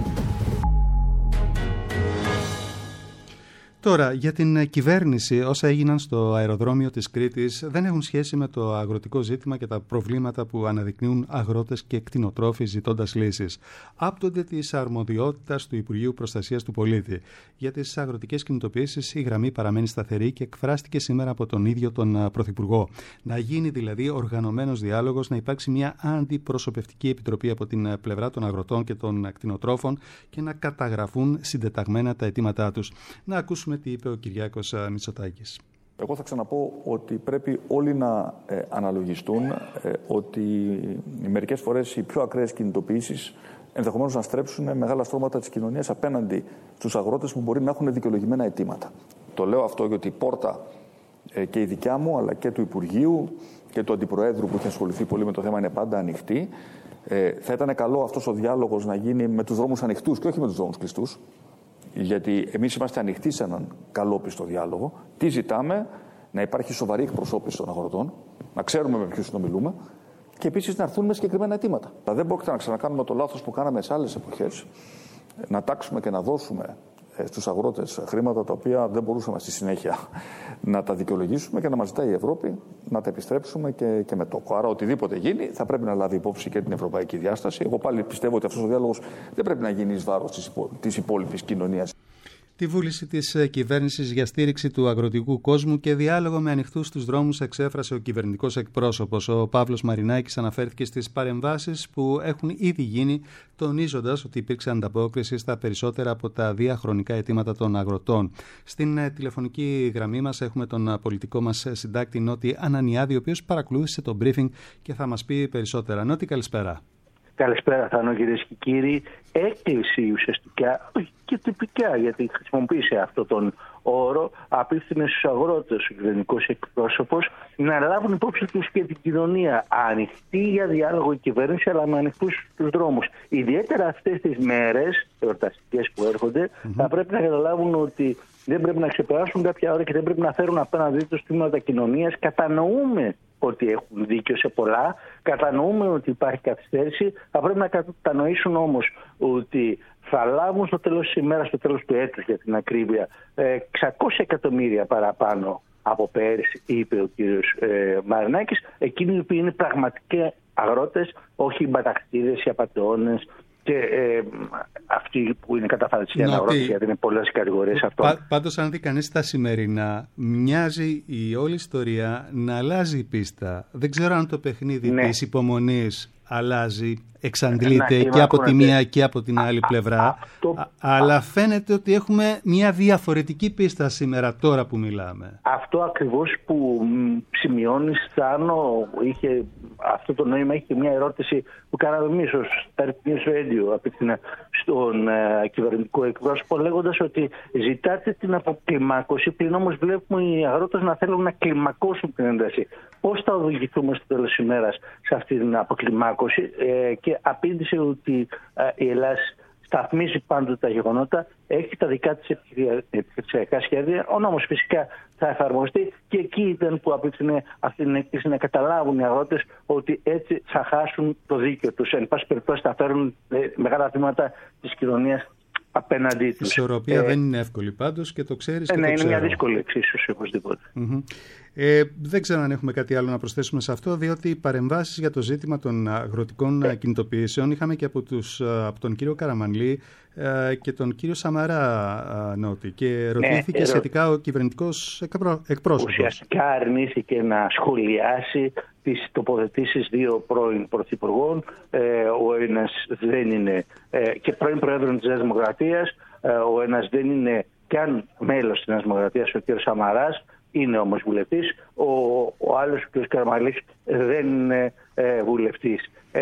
Τώρα, για την κυβέρνηση, όσα έγιναν στο αεροδρόμιο της Κρήτης δεν έχουν σχέση με το αγροτικό ζήτημα και τα προβλήματα που αναδεικνύουν αγρότες και κτηνοτρόφοι ζητώντας λύσεις. Άπτονται της αρμοδιότητας του Υπουργείου Προστασίας του Πολίτη. Για τις αγροτικές κινητοποιήσεις η γραμμή παραμένει σταθερή και εκφράστηκε σήμερα από τον ίδιο τον Πρωθυπουργό. Να γίνει δηλαδή οργανωμένος διάλογος, να υπάρξει μια αντιπροσωπευτική επιτροπή από την πλευρά των αγροτών και των κτηνοτρόφων και να καταγραφούν συντεταγμένα τα αιτήματά τους. Να ακούσουμε τι είπε ο Κυριάκος Μητσοτάκης. Εγώ θα ξαναπώ ότι πρέπει όλοι να ε, αναλογιστούν ε, ότι μερικές φορές οι πιο ακραίες κινητοποιήσεις ενδεχομένως να στρέψουν μεγάλα στρώματα της κοινωνίας απέναντι στους αγρότες που μπορεί να έχουν δικαιολογημένα αιτήματα. Το λέω αυτό γιατί η πόρτα ε, και η δικιά μου αλλά και του Υπουργείου και του Αντιπροέδρου που έχει ασχοληθεί πολύ με το θέμα είναι πάντα ανοιχτή. Ε, θα ήταν καλό αυτός ο διάλογος να γίνει με τους δρόμους ανοιχτούς και όχι με τους δρόμους κλειστούς. Γιατί εμείς είμαστε ανοιχτοί σε έναν καλόπιστο διάλογο. Τι ζητάμε? να υπάρχει σοβαρή εκπροσώπηση των αγροτών, να ξέρουμε με ποιους συνομιλούμε και επίσης να έρθουν με συγκεκριμένα αιτήματα. Δεν πρόκειται να ξανακάνουμε το λάθος που κάναμε σε άλλες εποχές, να τάξουμε και να δώσουμε στους αγρότες χρήματα τα οποία δεν μπορούσαμε στη συνέχεια να τα δικαιολογήσουμε και να μας ζητάει η Ευρώπη να τα επιστρέψουμε και, και με τόκο. Άρα, οτιδήποτε γίνει θα πρέπει να λάβει υπόψη και την ευρωπαϊκή διάσταση. Εγώ πάλι πιστεύω ότι αυτός ο διάλογος δεν πρέπει να γίνει εις βάρος της, υπό, της υπόλοιπης κοινωνίας. Τη βούληση της κυβέρνησης για στήριξη του αγροτικού κόσμου και διάλογο με ανοιχτούς τους δρόμους εξέφρασε ο κυβερνητικός εκπρόσωπος. Ο Παύλος Μαρινάκης αναφέρθηκε στις παρεμβάσεις που έχουν ήδη γίνει, τονίζοντας ότι υπήρξε ανταπόκριση στα περισσότερα από τα διαχρονικά αιτήματα των αγροτών. Στην τηλεφωνική γραμμή μας έχουμε τον πολιτικό μας συντάκτη Νότι Ανανιάδη, ο οποίος παρακολούθησε το briefing και θα μας πει περισσότερα. Νότι, καλησπέρα. Καλησπέρα, Θάνο, κυρίες και κύριοι. Έκκληση ουσιαστικά και τυπικά, γιατί χρησιμοποίησε αυτόν τον όρο, απίφθινε στους αγρότες ο κυβερνητικός εκπρόσωπος να λάβουν υπόψη τους και την κοινωνία. Ανοιχτή για διάλογο η κυβέρνηση, αλλά με ανοιχτούς τους δρόμους. Ιδιαίτερα αυτές τις μέρες εορταστικές που έρχονται, mm-hmm. θα πρέπει να καταλάβουν ότι δεν πρέπει να ξεπεράσουν κάποια ώρα και δεν πρέπει να φέρουν απέναντί τους τμήματα κοινωνίας. Κατανοούμε ότι έχουν δίκιο σε πολλά, κατανοούμε ότι υπάρχει καθυστέρηση, θα πρέπει να κατανοήσουν όμως ότι θα λάβουν στο τέλος της ημέρας, στο τέλος του έτους για την ακρίβεια, εξακόσια εκατομμύρια παραπάνω από πέρυσι, είπε ο κύριος ε, Μαρινάκης, εκείνοι που είναι πραγματικά αγρότες, όχι οι μπαταχτίδες, οι απατεώνες και ε, αυτοί που είναι καταφατιστικοί αγρότες, γιατί είναι πολλές κατηγορίες αυτό. Πα, πάντως, αν δει κανείς τα σημερινά, μοιάζει η όλη ιστορία να αλλάζει η πίστα. Δεν ξέρω αν το παιχνίδι ναι. της υπομονής αλλάζει, εξαντλείται και από τη μία και από την άλλη πλευρά, αυτό, αλλά φαίνεται ότι έχουμε μια διαφορετική πίστα σήμερα, τώρα που μιλάμε. Αυτό ακριβώς που σημειώνεις, Θάνο, είχε αυτό το νόημα, είχε μια ερώτηση που κάναμε εμείς ως News Radio απίθυνα στον uh, κυβερνητικό εκπρόσωπο, λέγοντας ότι ζητάτε την αποκλιμάκωση, πλην όμως βλέπουμε οι αγρότες να θέλουν να κλιμακώσουν την ένταση. Πώς θα οδηγηθούμε στο τέλος της ημέρας σε αυτή την αποκλιμάκωση? Ε, και απήντησε ότι ε, η Ελλάδα σταθμίζει πάντοτε τα γεγονότα, έχει τα δικά της επιχειρησιακά σχέδια, ο νόμος φυσικά θα εφαρμοστεί και εκεί ήταν που απίθυνε αυτή την έκκληση να καταλάβουν οι αγρότες ότι έτσι θα χάσουν το δίκαιο τους. Εν πάση περιπτώσει θα φέρουν ε, μεγάλα θύματα της κοινωνίας απέναντί τους. Η ισορροπία ε, δεν είναι εύκολη πάντως και το ξέρεις. Ε, και ναι, το είναι ξέρω. μια δύσκολη εξίσωση οπωσδήποτε. Mm-hmm. Ε, δεν ξέρω αν έχουμε κάτι άλλο να προσθέσουμε σε αυτό, διότι οι παρεμβάσεις για το ζήτημα των αγροτικών ε. κινητοποιήσεων είχαμε και από, τους, από τον κύριο Καραμανλή ε, και τον κύριο Σαμαρά ε, Νότι, και ρωτήθηκε ναι, σχετικά ο κυβερνητικός εκπρόσωπος. Ουσιαστικά αρνήθηκε να σχολιάσει τις τοποθετήσεις δύο πρώην πρωθυπουργών, ε, ο ένας δεν είναι ε, και πρώην πρόεδρων της Νέας Δημοκρατίας, ε, ο ένας δεν είναι καν μέλος της Νέας Δημοκρατίας, ο κ. Σαμαράς, είναι όμως βουλευτής, ο, ο άλλος, ο κ. Καραμανλής, δεν είναι ε, βουλευτής. Ε,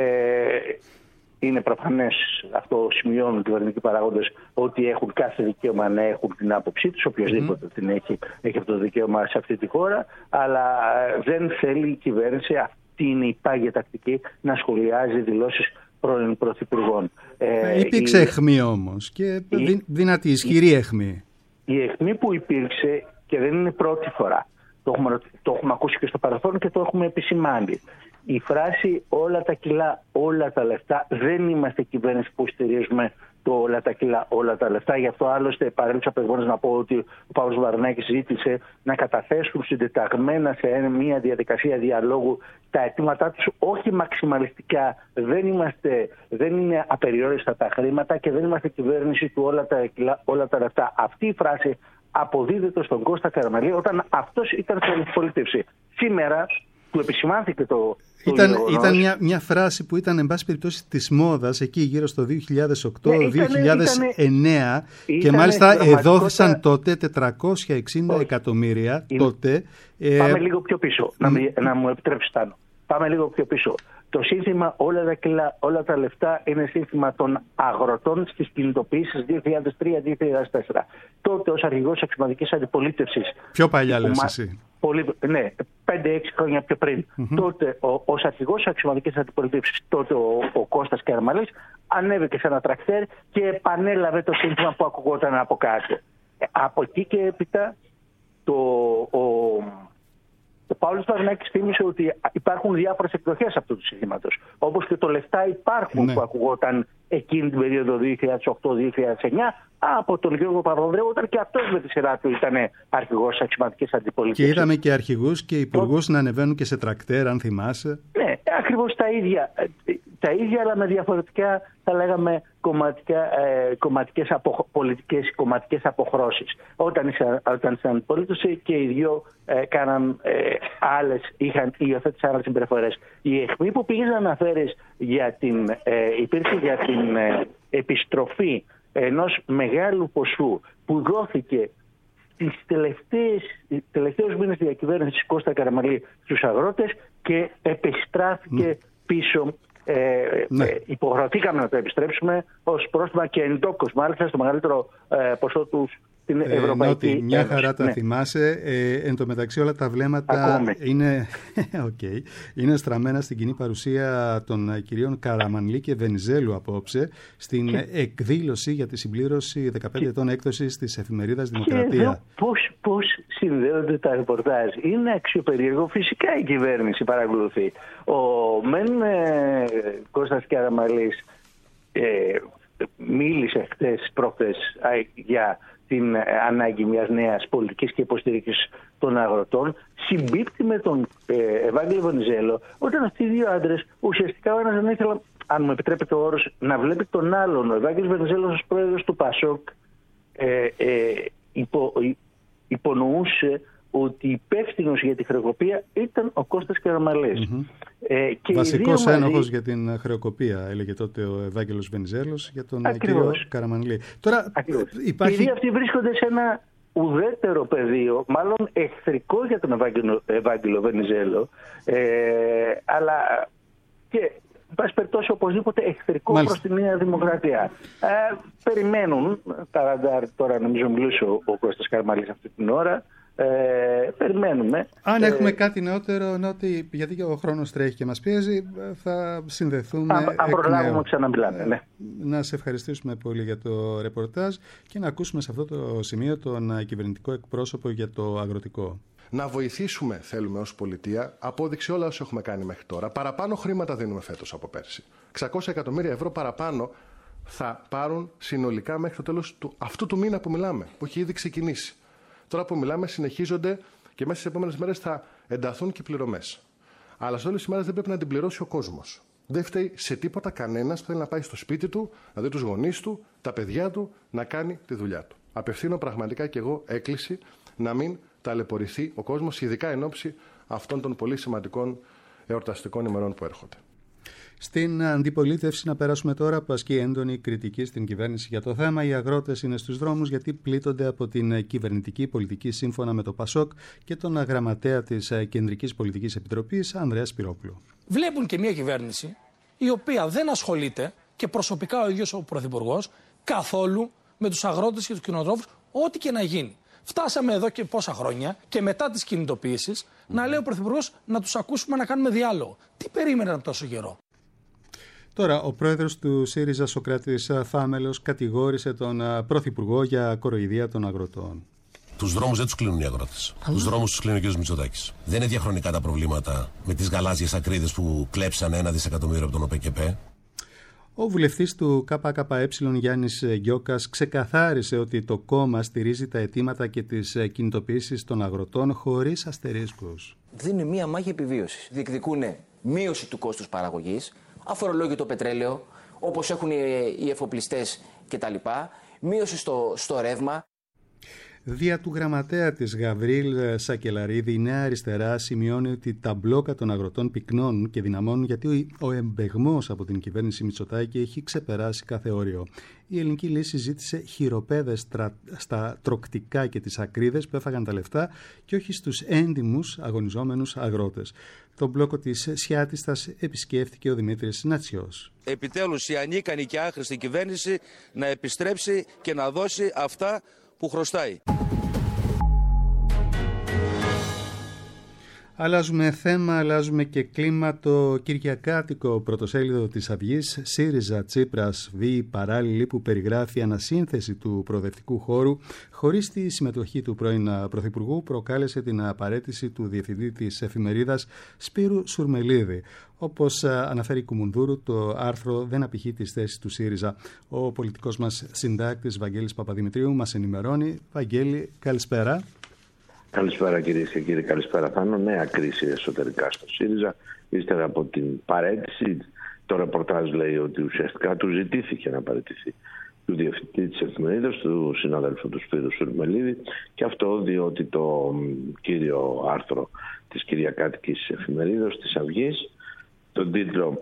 είναι προφανές, αυτό σημειώνουν οι κυβερνητικοί παράγοντες, ότι έχουν κάθε δικαίωμα να έχουν την άποψή τους, οποιοδήποτε mm-hmm. την έχει, έχει αυτό το δικαίωμα σε αυτή τη χώρα, αλλά δεν θέλει η κυβέρνηση, αυτή είναι η πάγια τακτική, να σχολιάζει δηλώσεις πρώην πρωθυπουργών. Ε, Υπήρξε η... αιχμή όμως και η... δυνατή, ισχυρή η... αιχμή. Η αιχμή που υπήρξε, και δεν είναι πρώτη φορά, το έχουμε, το έχουμε ακούσει και στο παρελθόν και το έχουμε επισημάνει. Η φράση όλα τα κιλά, όλα τα λεφτά, δεν είμαστε κυβέρνηση που στηρίζουμε το όλα τα κιλά, όλα τα λεφτά. Γι' αυτό άλλωστε παρέλειψα προηγουμένως να πω ότι ο Παύλος Μαρινάκης ζήτησε να καταθέσουν συντεταγμένα σε μια διαδικασία διαλόγου τα αιτήματά τους, όχι μαξιμαλιστικά. Δεν, είμαστε, δεν είναι απεριόριστα τα χρήματα και δεν είμαστε κυβέρνηση του όλα τα κιλά, όλα τα λεφτά. Αυτή η φράση αποδίδεται στον Κώστα Καραμανλή όταν αυτός ήταν στην αντιπολίτευση. Σήμερα του επισημάνθηκε το. Ήταν, ήταν μια, μια φράση που ήταν εν πάση περιπτώσει της μόδας εκεί γύρω στο δύο χιλιάδες οκτώ δύο χιλιάδες εννέα ναι, και μάλιστα εδόθησαν τότε τετρακόσια εξήντα εκατομμύρια είναι, τότε. Πάμε ε... λίγο πιο πίσω, mm. να, μη, να μου επιτρέψεις Τάνο. Πάμε λίγο πιο πίσω. Το σύνθημα όλα τα κιλά, όλα τα λεφτά είναι σύνθημα των αγροτών στις κινητοποιήσεις δύο χιλιάδες τρία δύο χιλιάδες τέσσερα. Τότε ως αρχηγός αξιωματικής αντιπολίτευσης. Πιο παλιά λες εσύ. Πολύ, ναι, πέντε έξι χρόνια πιο πριν. Mm-hmm. Τότε ο, ως αρχηγός αξιωματικής αντιπολίτευσης, τότε ο, ο Κώστας Καραμανλής ανέβηκε σε ένα τρακτέρ και επανέλαβε το σύνθημα που ακουγόταν από κάτω. Από εκεί και έπειτα το, ο, Παύλος Βαρνάκης θύμισε ότι υπάρχουν διάφορες εκδοχές αυτού του συστήματος. Όπως και το λεφτά υπάρχουν, ναι, που ακουγόταν εκείνη την περίοδο δύο χιλιάδες οκτώ δύο χιλιάδες εννιά από τον Γιώργο Παπανδρέου, όταν και αυτός με τη σειρά του ήταν αρχηγός αξιωματικής αντιπολίτευσης. Και είδαμε και αρχηγούς και υπουργούς το... να ανεβαίνουν και σε τρακτέρ, αν θυμάσαι. Ναι, ακριβώς τα ίδια. Τα ίδια, αλλά με διαφορετικά, θα λέγαμε, κομματικά, ε, κομματικές απο, πολιτικές κομματικές αποχρώσεις. Όταν ήταν στην αντιπολίτευση και οι δυο ε, κάναν ε, άλλες, είχαν υιοθέτησαν άλλες συμπεριφορές. Η αιχμή που πήγες να αναφέρεις για την, ε, υπήρχε για την ε, επιστροφή ενός μεγάλου ποσού που δόθηκε τις τελευταίες, τελευταίους μήνες διακυβέρνησης Κώστα Καραμανλή στους αγρότες και επιστράφηκε mm. πίσω. Ε, ναι. ε, υποχρεωθήκαμε να το επιστρέψουμε ως πρόστιμα και εντόκως, μάλιστα στο μεγαλύτερο ε, ποσό του στην ε, Ευρωπαϊκή Ένωση. Μια χαρά τα ναι. θυμάσαι. Ε, εν τω μεταξύ όλα τα βλέμματα είναι, okay, είναι στραμμένα στην κοινή παρουσία των κυρίων Καραμανλή και Βενιζέλου απόψε στην και... εκδήλωση για τη συμπλήρωση δεκαπέντε ετών έκδοσης της εφημερίδας Δημοκρατία. Πώς, πώς συνδέονται τα ρεπορτάζ. Είναι αξιοπερίεργο. Φυσικά η κυβέρνηση παρακολουθεί. Ο μεν ε, Κώστας Καραμανλής ε, μίλησε χτες προχτές για την ανάγκη μιας νέας πολιτικής και υποστήριξης των αγροτών, συμπίπτει με τον ε, Ευάγγελο Βενιζέλο, όταν αυτοί οι δύο άντρες ουσιαστικά ο ένας δεν ήθελαν, αν μου επιτρέπετε ο όρος, να βλέπει τον άλλον. Ο Ευάγγελος Βενιζέλος ως πρόεδρος του ΠΑΣΟΚ ε, ε, υπο, υπονοούσε ότι υπεύθυνος για τη χρεοκοπία ήταν ο Κώστας Καραμανλής. Mm-hmm. Ε, Βασικός ένοχος μαζί... για την χρεοκοπία, έλεγε τότε ο Ευάγγελος Βενιζέλος, για τον Ακριβώς. κύριο Καραμανλή. Τώρα υπάρχει... Οι δύο αυτοί βρίσκονται σε ένα ουδέτερο πεδίο, μάλλον εχθρικό για τον Ευάγγελο, Ευάγγελο Βενιζέλο, ε, αλλά και εν πάση περιπτώσει οπωσδήποτε εχθρικό προς τη Νέα Δημοκρατία. Ε, περιμένουν, τα ραντάρ, τώρα νομίζω μιλούσε ο, ο Κώστας Καραμανλής αυτή την ώρα, Ε, περιμένουμε. Αν ε, έχουμε κάτι νεότερο, νότι, γιατί και ο χρόνος τρέχει και μας πιέζει, θα συνδεθούμε. Αν, αν προλάβουμε ξαναμιλάμε. Ναι. Να σε ευχαριστήσουμε πολύ για το ρεπορτάζ και να ακούσουμε σε αυτό το σημείο τον κυβερνητικό εκπρόσωπο για το αγροτικό. Να βοηθήσουμε, θέλουμε ως πολιτεία, απόδειξη όλα όσα έχουμε κάνει μέχρι τώρα. Παραπάνω χρήματα δίνουμε φέτος από πέρσι. εξακόσια εκατομμύρια ευρώ παραπάνω θα πάρουν συνολικά μέχρι το τέλος του, αυτού του μήνα που μιλάμε, που έχει ήδη ξεκινήσει. Τώρα που μιλάμε, συνεχίζονται και μέσα στις επόμενες μέρες θα ενταθούν και οι πληρωμές. Αλλά σε όλες τις μέρες δεν πρέπει να την πληρώσει ο κόσμος. Δεν φταίει σε τίποτα κανένας που θέλει να πάει στο σπίτι του, να δει τους γονείς του, τα παιδιά του, να κάνει τη δουλειά του. Απευθύνω πραγματικά και εγώ έκκληση να μην ταλαιπωρηθεί ο κόσμος, ειδικά εν ώψη αυτών των πολύ σημαντικών εορταστικών ημερών που έρχονται. Στην αντιπολίτευση, να περάσουμε τώρα, που ασκεί έντονη κριτική στην κυβέρνηση για το θέμα. Οι αγρότες είναι στους δρόμους γιατί πλήττονται από την κυβερνητική πολιτική σύμφωνα με το ΠΑΣΟΚ και τον γραμματέα της Κεντρικής Πολιτικής Επιτροπής, Ανδρέα Σπυρόπουλο. Βλέπουν και μια κυβέρνηση η οποία δεν ασχολείται, και προσωπικά ο ίδιος ο Πρωθυπουργός, καθόλου με τους αγρότες και τους κτηνοτρόφους, ό,τι και να γίνει. Φτάσαμε εδώ και πόσα χρόνια και μετά τις κινητοποιήσεις mm-hmm. να λέει ο Πρωθυπουργός να τους ακούσουμε να κάνουμε διάλογο. Τι περίμεναν τόσο καιρό? Τώρα, ο πρόεδρος του ΣΥΡΙΖΑ, Σωκράτης Θάμελος, κατηγόρησε τον Πρωθυπουργό για κοροϊδία των αγροτών. Τους δρόμους δεν τους κλείνουν οι αγρότες. Τους δρόμους τους κλείνει ο κ. Μητσοτάκης. Δεν είναι διαχρονικά τα προβλήματα με τις γαλάζιες ακρίδες που κλέψανε ένα δισεκατομμύριο από τον ΟΠΕΚΕΠΕ. Ο βουλευτής του ΚΚΕ Γιάννης Γκιόκας ξεκαθάρισε ότι το κόμμα στηρίζει τα αιτήματα και τις κινητοποιήσεις των αγροτών χωρίς αστερίσκους. Δίνουν μία μάχη επιβίωσης. Διεκδικούν μείωση του κόστους παραγωγής, αφορολόγητο πετρέλαιο, όπως έχουν οι εφοπλιστές κτλ. Μείωση στο, στο ρεύμα. Δια του γραμματέα της Γαβρίλ Σακελαρίδη, η Νέα Αριστερά σημειώνει ότι τα μπλόκα των αγροτών πυκνώνουν και δυναμώνουν γιατί ο εμπεγμός από την κυβέρνηση Μητσοτάκη έχει ξεπεράσει κάθε όριο. Η Ελληνική Λύση ζήτησε χειροπέδες στα τροκτικά και τις ακρίδες που έφαγαν τα λεφτά και όχι στους έντιμους αγωνιζόμενους αγρότες. Το μπλόκο της Σιάτιστας επισκέφθηκε ο Δημήτρης Νατσιός. Επιτέλους η ανίκανη και άχρηστη κυβέρνηση να επιστρέψει και να δώσει αυτά που χρωστάει. Αλλάζουμε θέμα, αλλάζουμε και κλίμα. Το κυριακάτικο πρωτοσέλιδο της Αυγής, ΣΥΡΙΖΑ Τσίπρας Β παράλληλη, που περιγράφει ανασύνθεση του προοδευτικού χώρου χωρίς τη συμμετοχή του πρώην Πρωθυπουργού, προκάλεσε την απαραίτηση του διευθυντή της εφημερίδας Σπύρου Σουρμελίδη. Όπως αναφέρει η Κουμουνδούρου, το άρθρο δεν απηχεί τις θέσεις του ΣΥΡΙΖΑ. Ο πολιτικός μας συντάκτης Βαγγέλης Παπαδημητρίου μας ενημερώνει. Βαγγέλη, καλησπέρα. Καλησπέρα κυρίες και κύριοι, καλησπέρα Θάνο. Νέα κρίση εσωτερικά στο ΣΥΡΙΖΑ. Ύστερα από την παρέτηση, το ρεπορτάζ λέει ότι ουσιαστικά του ζητήθηκε να παραιτηθεί του διευθυντή της εφημερίδας, του συναδέλφου του Σπύρου Σουρμελίδη, και αυτό διότι το κύριο άρθρο της κυριακάτικης εφημερίδας της Αυγής, τον τίτλο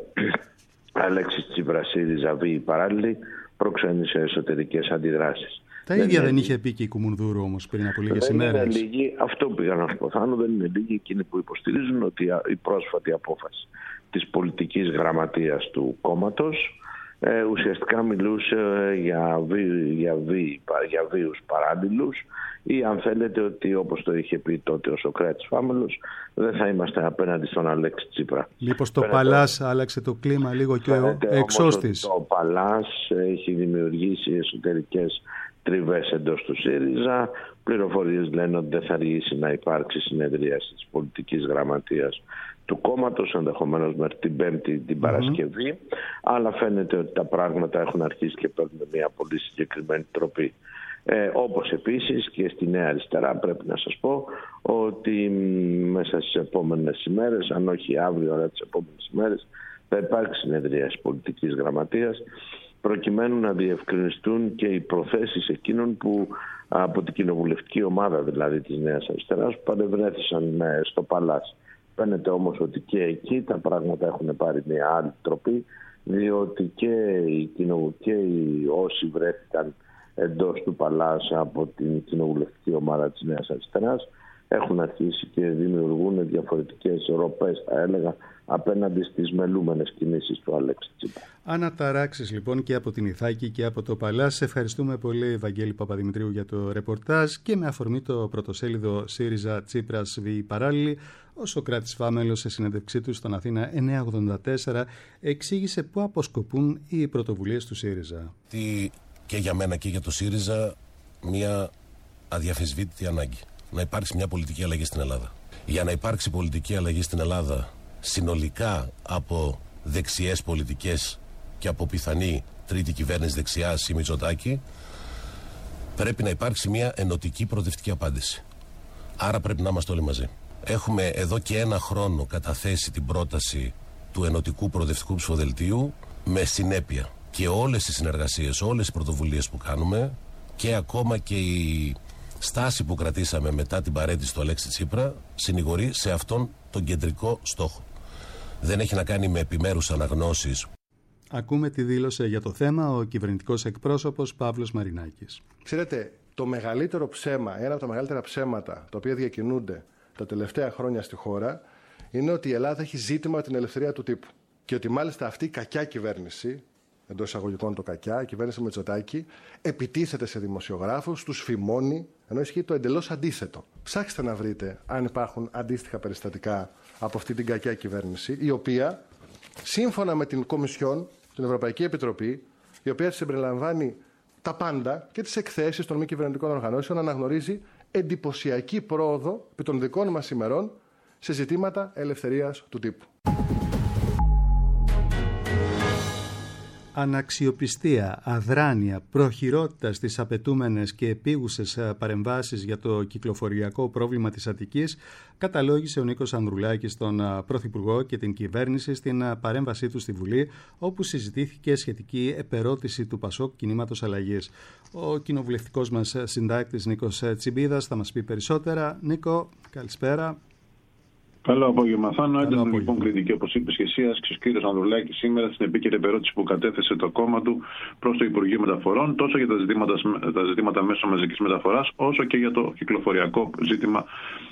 «Αλέξης Τσίπρας ΣΥΡΙΖΑ Β παράλληλη» προξένησε εσωτερικές αντιδράσεις. Τα ίδια δεν, δεν είχε πει και η Κουμουνδούρου όμως πριν από λίγες ημέρες. Λίγοι, αυτό πήγα να σου πω, Θάνο, δεν είναι λίγοι εκείνοι που υποστηρίζουν ότι η πρόσφατη απόφαση της πολιτικής γραμματείας του κόμματος ε, ουσιαστικά μιλούσε για, βί, για, βί, για βίους παράλληλους, ή αν θέλετε ότι, όπως το είχε πει τότε ο Σοκράτης Φάμελος, δεν θα είμαστε απέναντι στον Αλέξη Τσίπρα. Μήπως το φαίνεται, Παλάς άλλαξε το κλίμα λίγο και ο εξώστης. Το Παλάς έχει δημιουργήσει εσωτερικές τριβές εντός του ΣΥΡΙΖΑ. Πληροφορίες λένε ότι δεν θα αργήσει να υπάρξει συνεδρίαση της πολιτικής γραμματείας του κόμματος, ενδεχομένως μέχρι την Πέμπτη, την Παρασκευή. Mm-hmm. Αλλά φαίνεται ότι τα πράγματα έχουν αρχίσει και παίρνουν μια πολύ συγκεκριμένη τροπή. Ε, όπως επίσης και στη Νέα Αριστερά πρέπει να σας πω ότι μέσα στις επόμενες ημέρες, αν όχι αύριο αλλά τις επόμενες ημέρες, θα υπάρξει συνεδρίαση πολιτικής γραμματείας, προκειμένου να διευκρινιστούν και οι προθέσεις εκείνων που από την κοινοβουλευτική ομάδα, δηλαδή της Νέας Αριστεράς, που παρευρέθησαν στο Παλάς. Φαίνεται όμως ότι και εκεί τα πράγματα έχουν πάρει μια άλλη τροπή, διότι και οι, κοινο... και οι όσοι βρέθηκαν εντός του Παλάς από την κοινοβουλευτική ομάδα της Νέας Αριστεράς έχουν αρχίσει και δημιουργούν διαφορετικές ροπές, θα έλεγα, απέναντι στις μελούμενες κινήσεις του Αλέξη Τσίπρα. Αναταράξεις λοιπόν και από την Ιθάκη και από το Παλάς. Σε ευχαριστούμε πολύ, Βαγγέλη Παπαδημητρίου, για το ρεπορτάζ, και με αφορμή το πρωτοσέλιδο ΣΥΡΙΖΑ Τσίπρας Β παράλληλη, ο Σοκράτης Φάμελος σε συνέντευξή του στον Αθήνα εννιακόσια ογδόντα τέσσερα εξήγησε πού αποσκοπούν οι πρωτοβουλίες του ΣΥΡΙΖΑ. Τι και για μένα και για το ΣΥΡΙΖΑ μια αδιαφεσβήτητη ανάγκη. Να υπάρξει μια πολιτική αλλαγή στην Ελλάδα. Για να υπάρξει πολιτική αλλαγή στην Ελλάδα συνολικά από δεξιές πολιτικές και από πιθανή τρίτη κυβέρνηση δεξιάς ή Μητσοτάκη, πρέπει να υπάρξει μια ενωτική προοδευτική απάντηση. Άρα πρέπει να είμαστε όλοι μαζί. Έχουμε εδώ και ένα χρόνο καταθέσει την πρόταση του ενωτικού προοδευτικού ψηφοδελτίου με συνέπεια. Και όλες οι συνεργασίες, όλες οι πρωτοβουλίες που κάνουμε, και ακόμα και η στάση που κρατήσαμε μετά την παρέτηση του Αλέξη Τσίπρα, συνηγορεί σε αυτόν τον κεντρικό στόχο. Δεν έχει να κάνει με επιμέρους αναγνώσεις. Ακούμε τι δήλωσε για το θέμα ο κυβερνητικός εκπρόσωπος Παύλος Μαρινάκης. Ξέρετε, το μεγαλύτερο ψέμα, ένα από τα μεγαλύτερα ψέματα τα οποία διακινούνται τα τελευταία χρόνια στη χώρα, είναι ότι η Ελλάδα έχει ζήτημα την ελευθερία του τύπου. Και ότι μάλιστα αυτή η κακιά κυβέρνηση, εντός εισαγωγικών το κακιά, η κυβέρνηση Μητσοτάκη, επιτίθεται σε δημοσιογράφους, τους φημώνει, ενώ ισχύει το εντελώς αντίθετο. Ψάξτε να βρείτε αν υπάρχουν αντίστοιχα περιστατικά από αυτή την κακιά κυβέρνηση, η οποία, σύμφωνα με την Κομισιόν, την Ευρωπαϊκή Επιτροπή, η οποία συμπεριλαμβάνει τα πάντα και τις εκθέσεις των μη κυβερνητικών οργανώσεων, αναγνωρίζει εντυπωσιακή πρόοδο επί των δικών μας ημερών σε ζητήματα ελευθερίας του τύπου. Αναξιοπιστία, αδράνεια, προχειρότητα στις απαιτούμενες και επίγουσες παρεμβάσεις για το κυκλοφοριακό πρόβλημα της Αττικής, καταλόγησε ο Νίκος Ανδρουλάκης τον Πρωθυπουργό και την κυβέρνηση στην παρέμβασή του στη Βουλή, όπου συζητήθηκε σχετική επερώτηση του ΠΑΣΟΚ Κινήματος Αλλαγής. Ο κοινοβουλευτικός μας συντάκτης Νίκος Τσιμπίδας θα μας πει περισσότερα. Νίκο, καλησπέρα. Καλό απόγευμα, Θάνο. Έντονη λοιπόν κριτική, όπως είπες και εσύ, άσκησε ο κύριος Ανδρουλάκης σήμερα στην επίκαιρη επερώτηση που κατέθεσε το κόμμα του προς το Υπουργείο Μεταφορών, τόσο για τα ζητήματα, τα ζητήματα μέσω μαζικής μεταφοράς, όσο και για το κυκλοφοριακό ζήτημα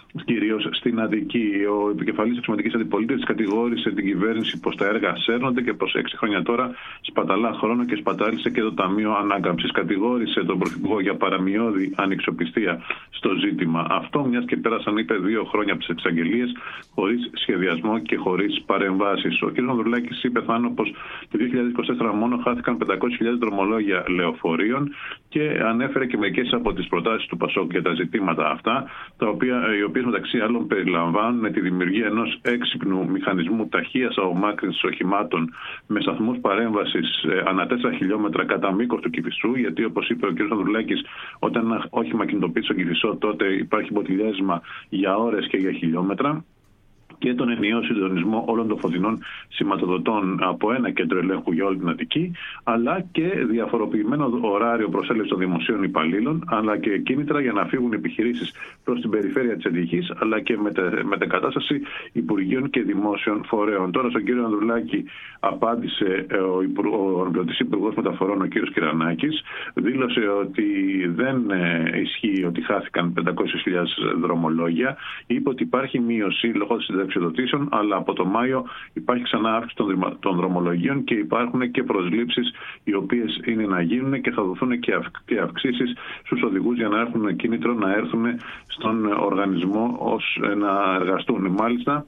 κυρίως στην Αττική. Ο επικεφαλής αξιωματικής αντιπολίτευσης κατηγόρησε την κυβέρνηση πως τα έργα σέρνονται και πως έξι χρόνια τώρα σπαταλά χρόνο και σπατάλησε και το Ταμείο Ανάκαμψης. Κατηγόρησε τον Πρωθυπουργό για παραμειώδη ανεξοπιστία στο ζήτημα αυτό, μιας και πέρασαν, είπε, δύο χρόνια από τις εξαγγελίες χωρίς σχεδιασμό και χωρίς παρεμβάσεις. Ο κ. Ανδρουλάκης είπε, Θάνο, πως το δύο χιλιάδες είκοσι τέσσερα μόνο χάθηκαν πεντακόσιες χιλιάδες δρομολόγια λεωφορείων και ανέφερε και μερικές από τις προτάσεις του Πασόκ για τα ζητήματα αυτά, τα οποία, οι οποίες μεταξύ άλλων περιλαμβάνουν τη δημιουργία ενός έξυπνου μηχανισμού ταχείας απομάκρυνσης οχημάτων με σταθμούς παρέμβασης ανά τέσσερα χιλιόμετρα κατά μήκος του Κηφισού, γιατί όπως είπε ο κ. Ανδρουλάκης, όταν ένα όχημα κινητοποιεί στο Κηφισό, τότε υπάρχει μποτιλιάρισμα για ώρες και για χιλιόμετρα. Και τον ενιαίο συντονισμό όλων των φωτεινών σηματοδοτών από ένα κέντρο ελέγχου για όλη την Αττική, αλλά και διαφοροποιημένο ωράριο προσέλευσης των δημοσίων υπαλλήλων, αλλά και κίνητρα για να φύγουν επιχειρήσεις προς την περιφέρεια της Αττικής, αλλά και μετεγκατάσταση υπουργείων και δημόσιων φορέων. Τώρα στον κύριο Ανδρουλάκη απάντησε ο, υπουργ... ο αναπληρωτής Υπουργός Μεταφορών, ο κύριος Κυρανάκης, δήλωσε ότι δεν ισχύει ότι χάθηκαν πεντακόσιες χιλιάδες δρομολόγια, είπε ότι υπάρχει μείωση λόγω της εξοδοτήσεων, αλλά από το Μάιο υπάρχει ξανά αύξηση των, των δρομολογίων και υπάρχουν και προσλήψεις οι οποίες είναι να γίνουν και θα δοθούν και, αυ, και αυξήσεις στους οδηγούς για να έχουν κίνητρο να έρθουν στον οργανισμό ως να εργαστούν. Μάλιστα,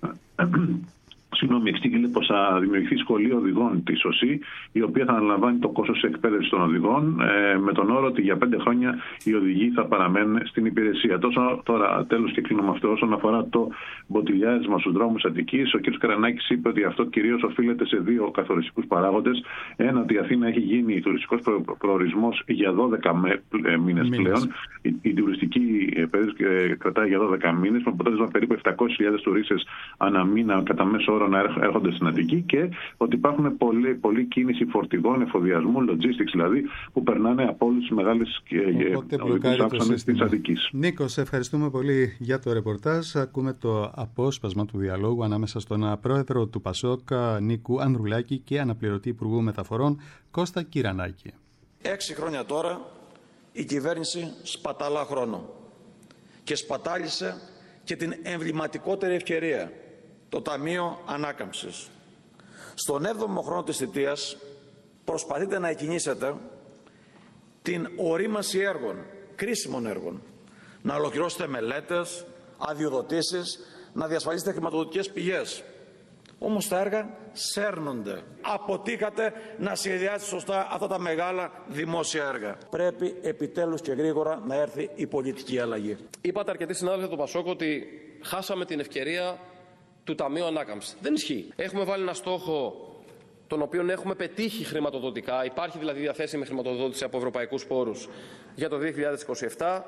Συγγνώμη, εξήγηλε πως θα δημιουργηθεί σχολείο οδηγών της ΟΣΥ, η οποία θα αναλαμβάνει το κόστος της εκπαίδευσης των οδηγών, ε, με τον όρο ότι για πέντε χρόνια οι οδηγοί θα παραμένουν στην υπηρεσία. Τόσο τώρα, τέλος και κλείνω με αυτό, όσον αφορά το μποτιλιάρισμα στους δρόμους Αττικής, ο κ. Καρανάκης είπε ότι αυτό κυρίως οφείλεται σε δύο καθοριστικούς παράγοντες. Ένα, ότι η Αθήνα έχει γίνει τουριστικός προ- προορισμός για δώδεκα μήνες πλέον. Η, η τουριστική περίοδος κρατάει για δώδεκα μήνες, με αποτέλεσμα περίπου επτακόσιες χιλιάδες τουρίστες ανά μήνα κατά μέσο όρο να έρχονται στην Αττική, και ότι υπάρχουν πολλή, πολλή κίνηση φορτηγών, εφοδιασμού, logistics δηλαδή, που περνάνε από όλες τις μεγάλες οδικούς άξονες της Αττικής. Νίκο, σε ευχαριστούμε πολύ για το ρεπορτάζ. Ακούμε το απόσπασμα του διαλόγου ανάμεσα στον πρόεδρο του Πασόκ, Νίκου Ανδρουλάκη, και αναπληρωτή Υπουργού Μεταφορών, Κώστα Κυρανάκη. Έξι χρόνια τώρα η κυβέρνηση σπαταλά χρόνο και σπατάλησε και την εμβληματικότερη ευκαιρία, το Ταμείο Ανάκαμψης. Στον έβδομο χρόνο της θητείας προσπαθείτε να εκκινήσετε την ορίμαση έργων, κρίσιμων έργων, να ολοκληρώσετε μελέτες, αδειοδοτήσεις, να διασφαλίσετε χρηματοδοτικές πηγές. Όμως τα έργα σέρνονται. Αποτύχατε να σχεδιάσετε σωστά αυτά τα μεγάλα δημόσια έργα. Πρέπει επιτέλους και γρήγορα να έρθει η πολιτική αλλαγή. Είπατε αρκετοί συνάδελφοι του Πασόκ ότι χάσαμε την ευκαιρία του Ταμείου Ανάκαμψης. Δεν ισχύει. Έχουμε βάλει ένα στόχο τον οποίο έχουμε πετύχει χρηματοδοτικά. Υπάρχει δηλαδή διαθέσιμη χρηματοδότηση από ευρωπαϊκούς πόρους για το δύο χιλιάδες είκοσι επτά,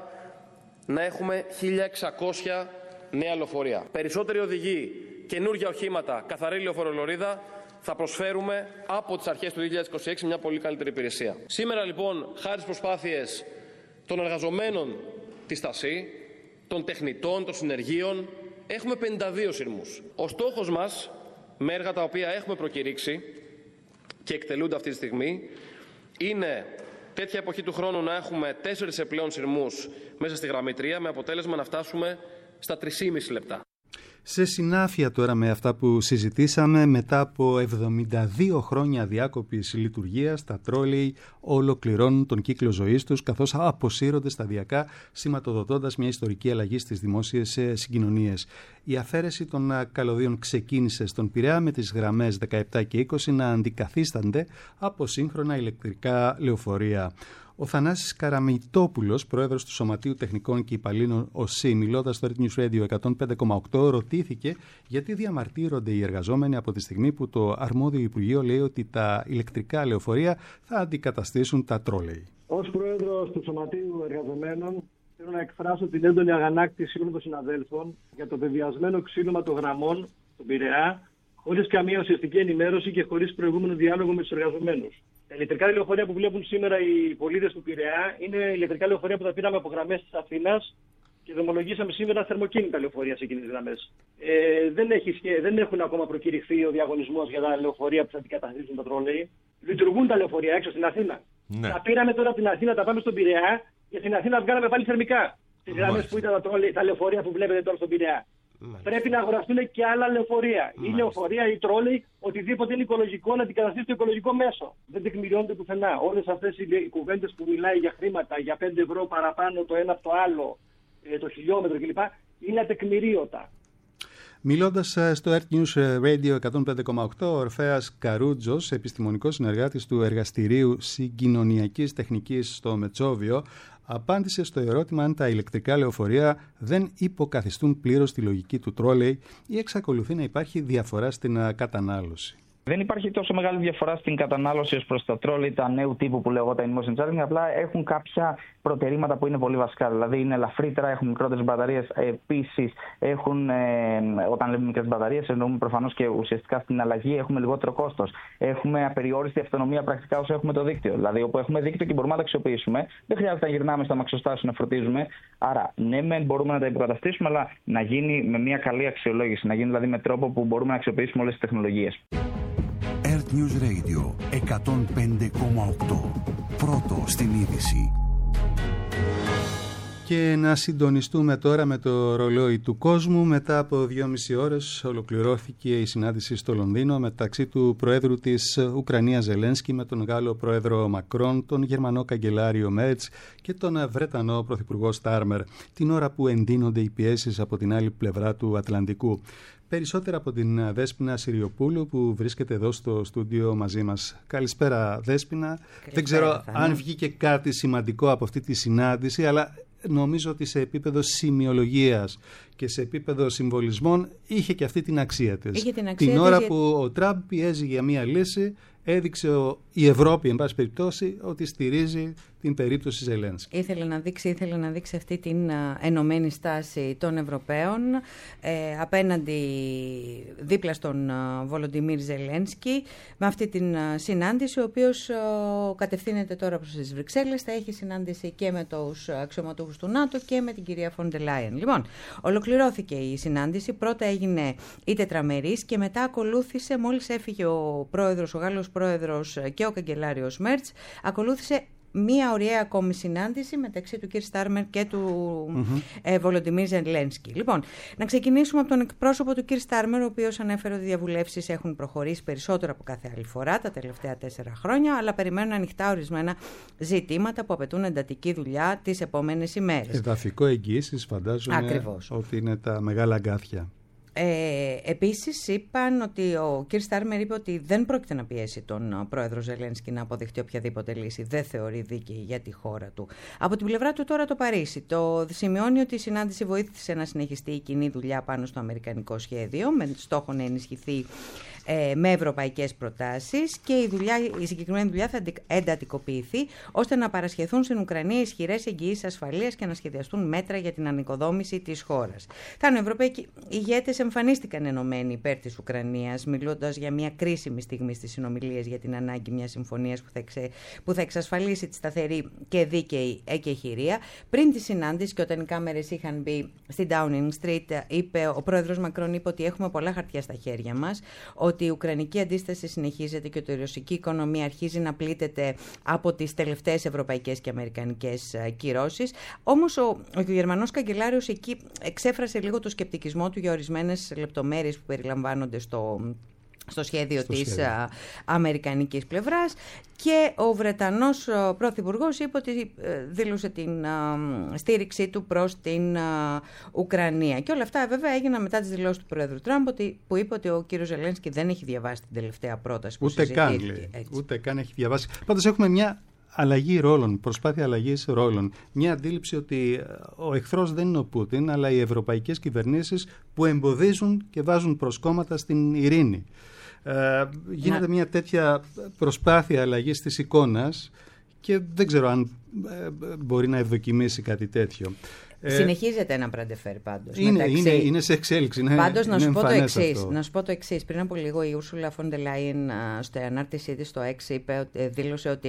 να έχουμε χίλια εξακόσια νέα λεωφορεία. Περισσότεροι οδηγοί, καινούργια οχήματα, καθαρή λεωφορολωρίδα θα προσφέρουμε από τις αρχές του δύο χιλιάδες είκοσι έξι μια πολύ καλύτερη υπηρεσία. Σήμερα λοιπόν, χάρη στις προσπάθειες των εργαζομένων της ΤΑΣΥ, των τεχνητών, των συνεργείων, έχουμε πενήντα δύο σειρμούς. Ο στόχος μας, με έργα τα οποία έχουμε προκηρύξει και εκτελούνται αυτή τη στιγμή, είναι τέτοια εποχή του χρόνου να έχουμε τέσσερις επιπλέον σειρμούς μέσα στη γραμμή τρία, με αποτέλεσμα να φτάσουμε στα τρία και μισό λεπτά. Σε συνάφεια τώρα με αυτά που συζητήσαμε, μετά από εβδομήντα δύο χρόνια διάκοπης λειτουργίας, τα τρόλεϊ ολοκληρώνουν τον κύκλο ζωής τους, καθώς αποσύρονται σταδιακά, σηματοδοτώντας μια ιστορική αλλαγή στις δημόσιες συγκοινωνίες. Η αφαίρεση των καλωδίων ξεκίνησε στον Πειραιά, με τις γραμμές δεκαεπτά και είκοσι να αντικαθίστανται από σύγχρονα ηλεκτρικά λεωφορεία. Ο Θανάσης Καραμεϊτόπουλος, πρόεδρος του Σωματείου Τεχνικών και Υπαλλήλων ΟΣΥ, μιλώντας στο Red News Radio εκατόν πέντε κόμμα οκτώ, ρωτήθηκε γιατί διαμαρτύρονται οι εργαζόμενοι από τη στιγμή που το αρμόδιο Υπουργείο λέει ότι τα ηλεκτρικά λεωφορεία θα αντικαταστήσουν τα τρόλεϊ. Ως πρόεδρος του Σωματείου Εργαζομένων, θέλω να εκφράσω την έντονη αγανάκτηση όλων των συναδέλφων για το βεβαιασμένο ξύλωμα των γραμμών στον Πειραιά, χωρίς καμία ουσιαστική ενημέρωση και χωρίς προηγούμενο διάλογο με τους εργαζομένους. Τα ηλεκτρικά λεωφορεία που βλέπουν σήμερα οι πολίτες του Πειραιά είναι ηλεκτρικά λεωφορεία που τα πήραμε από γραμμές της Αθήνας και δρομολογήσαμε σήμερα θερμοκίνητα λεωφορεία σε εκείνες τις γραμμές. Ε, δεν, έχει, δεν έχουν ακόμα προκηρυχθεί ο διαγωνισμός για τα λεωφορεία που θα αντικαταστήσουν τα τρόλεϊ. Λειτουργούν τα λεωφορεία έξω στην Αθήνα. Ναι. Τα πήραμε τώρα από την Αθήνα, τα πάμε στον Πειραιά και στην Αθήνα βγάλαμε πάλι θερμικά. Στις γραμμές που ήταν τα, τρόλι, τα λεωφορεία που βλέπετε τώρα στον Πειραιά. Μάλιστα. Πρέπει να αγοραστούν και άλλα λεωφορεία. Μάλιστα. Η λεωφορεία, η τρόλι, οτιδήποτε είναι οικολογικό να αντικαταστήσει το οικολογικό μέσο. Δεν τεκμηριώνεται πουθενά. Όλες αυτές οι κουβέντες που μιλάει για χρήματα, για πέντε ευρώ παραπάνω το ένα από το άλλο, το χιλιόμετρο κλπ. Είναι ατεκμηρίωτα. Μιλώντας στο Earth News Radio εκατόν πέντε κόμμα οκτώ, ο Ορφέας Καρούτζος, επιστημονικός συνεργάτης του Εργαστηρίου Συγκοινωνιακής Τεχνικής στο Μετσόβιο, απάντησε στο ερώτημα αν τα ηλεκτρικά λεωφορεία δεν υποκαθιστούν πλήρως τη λογική του τρόλεϊ ή εξακολουθεί να υπάρχει διαφορά στην κατανάλωση. Δεν υπάρχει τόσο μεγάλη διαφορά στην κατανάλωση ως προς τα τρόλεϊ, τα νέου τύπου που λεγόταν motion charging, απλά έχουν κάποια προτερήματα που είναι πολύ βασικά. Δηλαδή είναι ελαφρύτερα, έχουν μικρότερες μπαταρίες. Επίσης, έχουν, ε, όταν λέμε μικρές μπαταρίες, εννοούμε προφανώς και ουσιαστικά στην αλλαγή έχουμε λιγότερο κόστος. Έχουμε απεριόριστη αυτονομία πρακτικά όσο έχουμε το δίκτυο. Δηλαδή, όπου έχουμε δίκτυο και μπορούμε να το αξιοποιήσουμε, δεν χρειάζεται να γυρνάμε στα μαξοστάσια να φροντίζουμε. Άρα, ναι, μεν μπορούμε να τα υποκαταστήσουμε, αλλά να γίνει με μια καλή αξιολόγηση. Να γίνει δηλαδή με τρόπο που μπορούμε να αξιοποιήσουμε όλες τις τεχνολογίες. Earth News Radio εκατόν πέντε κόμμα οκτώ. Πρώτο στην είδηση. Και να συντονιστούμε τώρα με το ρολόι του κόσμου. Μετά από δυόμιση ώρες ολοκληρώθηκε η συνάντηση στο Λονδίνο μεταξύ του Προέδρου της Ουκρανίας Ζελένσκι με τον Γάλλο Πρόεδρο Μακρόν, τον Γερμανό Καγκελάριο Μέρτς και τον Βρετανό Πρωθυπουργό Στάρμερ, την ώρα που εντείνονται οι πιέσεις από την άλλη πλευρά του Ατλαντικού. Περισσότερα από την Δέσποινα Συριοπούλου που βρίσκεται εδώ στο στούντιο μαζί μας. Καλησπέρα Δέσποινα. Καλησπέρα, Δεν ξέρω θα, αν ναι. βγήκε κάτι σημαντικό από αυτή τη συνάντηση, αλλά νομίζω ότι σε επίπεδο σημειολογίας και σε επίπεδο συμβολισμών είχε και αυτή την αξία της. Είχε την αξία την ώρα της... που ο Τραμπ πιέζει για μία λύση, έδειξε ο, η Ευρώπη, εν πάση περιπτώσει, ότι στηρίζει την περίπτωση Ζελένσκι. Ήθελε να δείξει, ήθελε να δείξει αυτή την α, ενωμένη στάση των Ευρωπαίων ε, απέναντι δίπλα στον Βολοντιμίρ Ζελένσκι με αυτή την α, συνάντηση, ο οποίος α, κατευθύνεται τώρα προς τις Βρυξέλλες. Θα έχει συνάντηση και με τους αξιωματούχους του ΝΑΤΟ και με την κυρία Φόντερ Λάιεν. Λοιπόν, ολοκληρώθηκε η συνάντηση. Πρώτα έγινε η τετραμερής και μετά ακολούθησε, μόλις έφυγε ο πρόεδρος, ο Γάλλος πρόεδρος και ο καγκελάριος Μέρτς, ακολούθησε μία ωραία ακόμη συνάντηση μεταξύ του κ. Στάρμερ και του mm-hmm. ε, Βολοντιμίρ Ζελένσκι. Λοιπόν, να ξεκινήσουμε από τον εκπρόσωπο του κ. Στάρμερ, ο οποίος ανέφερε ότι οι διαβουλεύσεις έχουν προχωρήσει περισσότερο από κάθε άλλη φορά τα τελευταία τέσσερα χρόνια, αλλά περιμένουν ανοιχτά ορισμένα ζητήματα που απαιτούν εντατική δουλειά τις επόμενες ημέρες. Εδαφικό εγγύησης, φαντάζομαι. Ακριβώς. Ότι είναι τα μεγάλα αγκάθια. Ε, επίσης είπαν ότι ο κ. Στάρμερ είπε ότι δεν πρόκειται να πιέσει τον πρόεδρο Ζελένσκι να αποδεχτεί οποιαδήποτε λύση. Δεν θεωρεί δίκαιη για τη χώρα του. Από την πλευρά του τώρα το Παρίσι. Το σημειώνει ότι η συνάντηση βοήθησε να συνεχιστεί η κοινή δουλειά πάνω στο αμερικανικό σχέδιο με στόχο να ενισχυθεί ε, με ευρωπαϊκές προτάσεις και η, δουλειά, η συγκεκριμένη δουλειά θα εντατικοποιηθεί ώστε να παρασχεθούν στην Ουκρανία ισχυρές εγγυήσεις ασφαλείας και να σχεδιαστούν μέτρα για την ανοικοδόμηση της χώρας. Θα είναι ευρωπαϊκοί ηγέτες εμφανίστηκαν ενωμένοι υπέρ της Ουκρανίας, μιλώντας για μια κρίσιμη στιγμή στις συνομιλίες για την ανάγκη μιας συμφωνίας που θα, εξε, που θα εξασφαλίσει τη σταθερή και δίκαιη εκεχηρία. Πριν τη συνάντηση και όταν οι κάμερες είχαν μπει στην Downing Street, είπε, ο πρόεδρος Μακρόν είπε ότι έχουμε πολλά χαρτιά στα χέρια μας, ότι η ουκρανική αντίσταση συνεχίζεται και ότι η ρωσική οικονομία αρχίζει να πλήττεται από τις τελευταίες ευρωπαϊκές και αμερικανικές κυρώσεις. Όμως ο, ο Γερμανός καγκελάριος εκεί εξέφρασε λίγο το σκεπτικισμό του για ορισμένες λεπτομέρειες που περιλαμβάνονται στο, στο σχέδιο στο της σχέδιο. α, αμερικανικής πλευράς και ο Βρετανός πρωθυπουργός είπε ότι ε, δήλωσε την α, στήριξή του προς την α, Ουκρανία. Και όλα αυτά βέβαια έγιναν μετά τις δηλώσεις του Πρόεδρου Τραμπ που είπε ότι ο κύριος Ζελένσκι δεν έχει διαβάσει την τελευταία πρόταση που ούτε καν, λέει, ούτε καν έχει διαβάσει. Πάντως έχουμε μια αλλαγή ρόλων, προσπάθεια αλλαγής ρόλων. Μια αντίληψη ότι ο εχθρός δεν είναι ο Πούτιν, αλλά οι ευρωπαϊκές κυβερνήσεις που εμποδίζουν και βάζουν προσκόμματα στην ειρήνη. Ε, γίνεται Να. μια τέτοια προσπάθεια αλλαγής της εικόνας και δεν ξέρω αν ε, μπορεί να ευδοκιμήσει κάτι τέτοιο. Συνεχίζεται ένα μπραντεφέρ πάντως. Είναι, μεταξύ... είναι, είναι σε εξέλιξη. Είναι, πάντως να, είναι σου πω το εξής, να σου πω το εξής. Πριν από λίγο η Ούρσουλα Φόντερ Λάιεν στο ανάρτησή της στο X είπε, δήλωσε ότι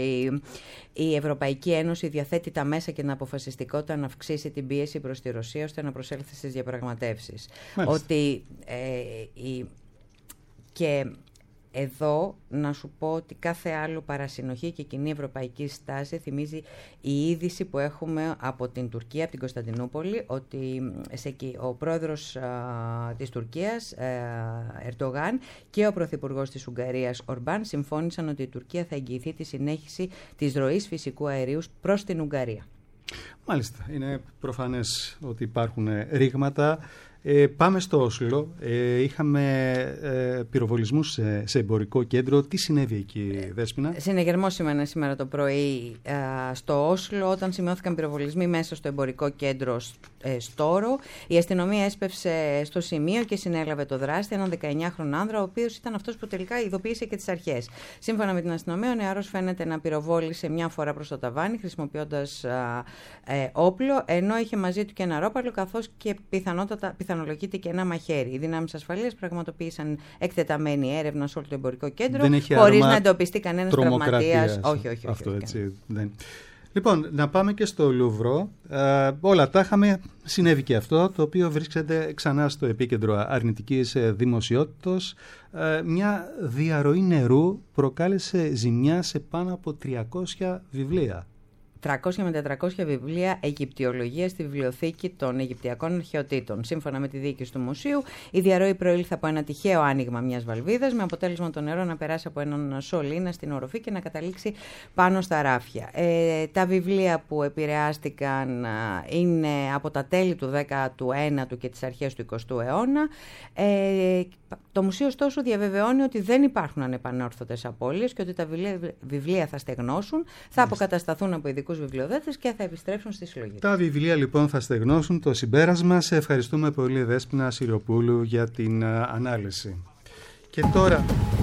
η Ευρωπαϊκή Ένωση διαθέτει τα μέσα και την αποφασιστικότητα να αυξήσει την πίεση προς τη Ρωσία ώστε να προσέλθει στις διαπραγματεύσεις. Ότι ε, η... και Εδώ να σου πω ότι κάθε άλλο παρασυνοχή και κοινή ευρωπαϊκή στάση θυμίζει η είδηση που έχουμε από την Τουρκία, από την Κωνσταντινούπολη, ότι ο πρόεδρος α, της Τουρκίας, Ερντογάν, και ο πρωθυπουργός της Ουγγαρίας, Ορμπάν, συμφώνησαν ότι η Τουρκία θα εγγυηθεί τη συνέχιση της ροής φυσικού αερίου προς την Ουγγαρία. Μάλιστα, είναι προφανές ότι υπάρχουν ρήγματα. Ε, πάμε στο Όσλο. Ε, είχαμε ε, πυροβολισμούς σε, σε εμπορικό κέντρο. Τι συνέβη εκεί, Δέσποινα? Συνεγερμός σήμανε σήμερα το πρωί ε, στο Όσλο, όταν σημειώθηκαν πυροβολισμοί μέσα στο εμπορικό κέντρο ε, Στόρο. Η αστυνομία έσπευσε στο σημείο και συνέλαβε το δράστη, έναν δεκαεννιάχρονο άνδρα, ο οποίος ήταν αυτός που τελικά ειδοποίησε και τις αρχές. Σύμφωνα με την αστυνομία, ο νεαρός φαίνεται να πυροβόλησε μια φορά προς το ταβάνι, χρησιμοποιώντας ε, ε, όπλο, ενώ είχε μαζί του και ένα ρόπαλο, καθώς και πιθανότατα πιθανολογείται και ένα μαχαίρι. Οι δυνάμεις ασφαλείας πραγματοποίησαν εκτεταμένη έρευνα σε όλο το εμπορικό κέντρο, χωρίς να εντοπιστεί κανένας τραυματίας. Όχι, όχι, όχι. Αυτό, όχι, έτσι, δεν. Λοιπόν, να πάμε και στο Λούβρο. Ε, όλα τα είχαμε. Συνέβη και αυτό, το οποίο βρίσκεται ξανά στο επίκεντρο αρνητικής δημοσιότητας. Ε, μια διαρροή νερού προκάλεσε ζημιά σε πάνω από τριακόσια βιβλία. τριακόσια με τετρακόσια βιβλία Αιγυπτιολογία στη βιβλιοθήκη των Αιγυπτιακών Αρχαιοτήτων. Σύμφωνα με τη διοίκηση του μουσείου, η διαρροή προήλθε από ένα τυχαίο άνοιγμα μιας βαλβίδας, με αποτέλεσμα το νερό να περάσει από έναν σωλήνα στην οροφή και να καταλήξει πάνω στα ράφια. Ε, τα βιβλία που επηρεάστηκαν είναι από τα τέλη του δέκατου ένατου και τις αρχές του εικοστού αιώνα. Ε, το μουσείο, ωστόσο, διαβεβαιώνει ότι δεν υπάρχουν ανεπανόρθωτες απώλειες και ότι τα βιβλία θα στεγνώσουν, θα αποκατασταθούν από ειδικούς βιβλιοδέτες και θα επιστρέψουν στη συλλογή. Τα βιβλία λοιπόν θα στεγνώσουν. Το συμπέρασμα. Σε ευχαριστούμε πολύ, Δέσποινα Συριοπούλου, για την uh, ανάλυση. Και τώρα,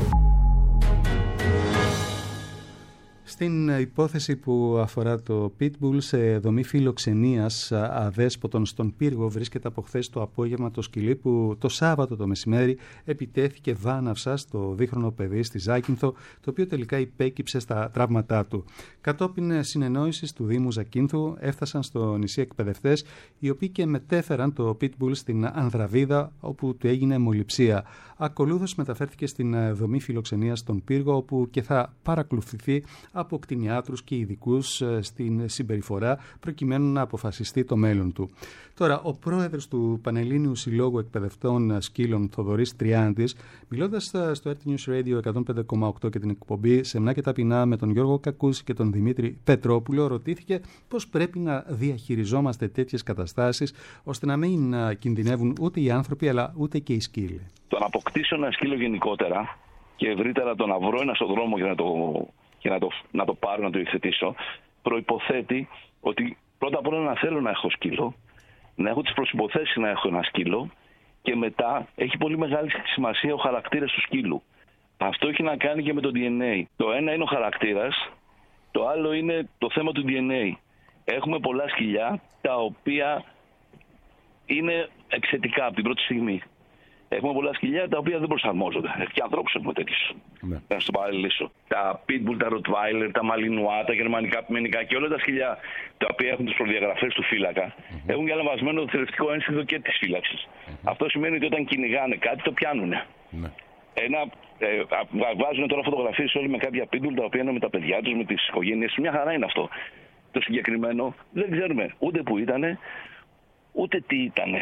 στην υπόθεση που αφορά το Pitbull, σε δομή φιλοξενίας αδέσποτων στον Πύργο βρίσκεται από χθες το απόγευμα το σκυλί που το Σάββατο το μεσημέρι επιτέθηκε βάναυσα στο δίχρονο παιδί στη Ζάκυνθο, το οποίο τελικά υπέκυψε στα τραύματά του. Κατόπιν συνεννόησης του Δήμου Ζακύνθου έφτασαν στο νησί εκπαιδευτές, οι οποίοι και μετέφεραν το Pitbull στην Ανδραβίδα, όπου του έγινε αιμοληψία. Ακολούθως μεταφέρθηκε στην δομή φιλοξενίας στον Πύργο, όπου και θα παρακολουθηθεί από κτηνιάτρους και ειδικούς στην συμπεριφορά, προκειμένου να αποφασιστεί το μέλλον του. Τώρα, ο πρόεδρος του Πανελλήνιου Συλλόγου Εκπαιδευτών Σκύλων, Θοδωρής Τριάντης, μιλώντας στο Earth News Radio εκατόν πέντε κόμμα οκτώ και την εκπομπή Σεμνά και Ταπεινά με τον Γιώργο Κακούση και τον Δημήτρη Πετρόπουλο, ρωτήθηκε πώς πρέπει να διαχειριζόμαστε τέτοιες καταστάσεις, ώστε να μην κινδυνεύουν ούτε οι άνθρωποι αλλά ούτε και οι σκύλοι. Το να αποκτήσω ένα σκύλο γενικότερα και ευρύτερα το να βρω ένα στον δρόμο για να το, για να το, να το πάρω, να το υιοθετήσω, προϋποθέτει ότι πρώτα απ' όλα να θέλω να έχω σκύλο, να έχω τις προϋποθέσεις να έχω ένα σκύλο και μετά έχει πολύ μεγάλη σημασία ο χαρακτήρας του σκύλου. Αυτό έχει να κάνει και με το ντι εν έι. Το ένα είναι ο χαρακτήρας, το άλλο είναι το θέμα του ντι εν έι. Έχουμε πολλά σκυλιά τα οποία είναι εξαιτικά από την πρώτη στιγμή. Έχουμε πολλά σκυλιά τα οποία δεν προσαρμόζονται. Και ανθρώπους έχουμε τέτοιους. Ναι. Να σου το παραλληλήσω. Τα Pitbull, τα Rottweiler, τα Malinois, τα γερμανικά πιμενικά και όλα τα σκυλιά τα οποία έχουν τις προδιαγραφές του φύλακα mm-hmm. έχουν και αναβασμένο το θηρευτικό ένστικτο και της φύλαξης. Mm-hmm. Αυτό σημαίνει ότι όταν κυνηγάνε κάτι το πιάνουνε. Ναι. Ένα, ε, βάζουν τώρα φωτογραφίες όλοι με κάποια Pitbull τα οποία είναι με τα παιδιά τους, με τις οικογένειες. Μια χαρά είναι αυτό. Το συγκεκριμένο δεν ξέρουμε ούτε που ήτανε, ούτε τι ήτανε.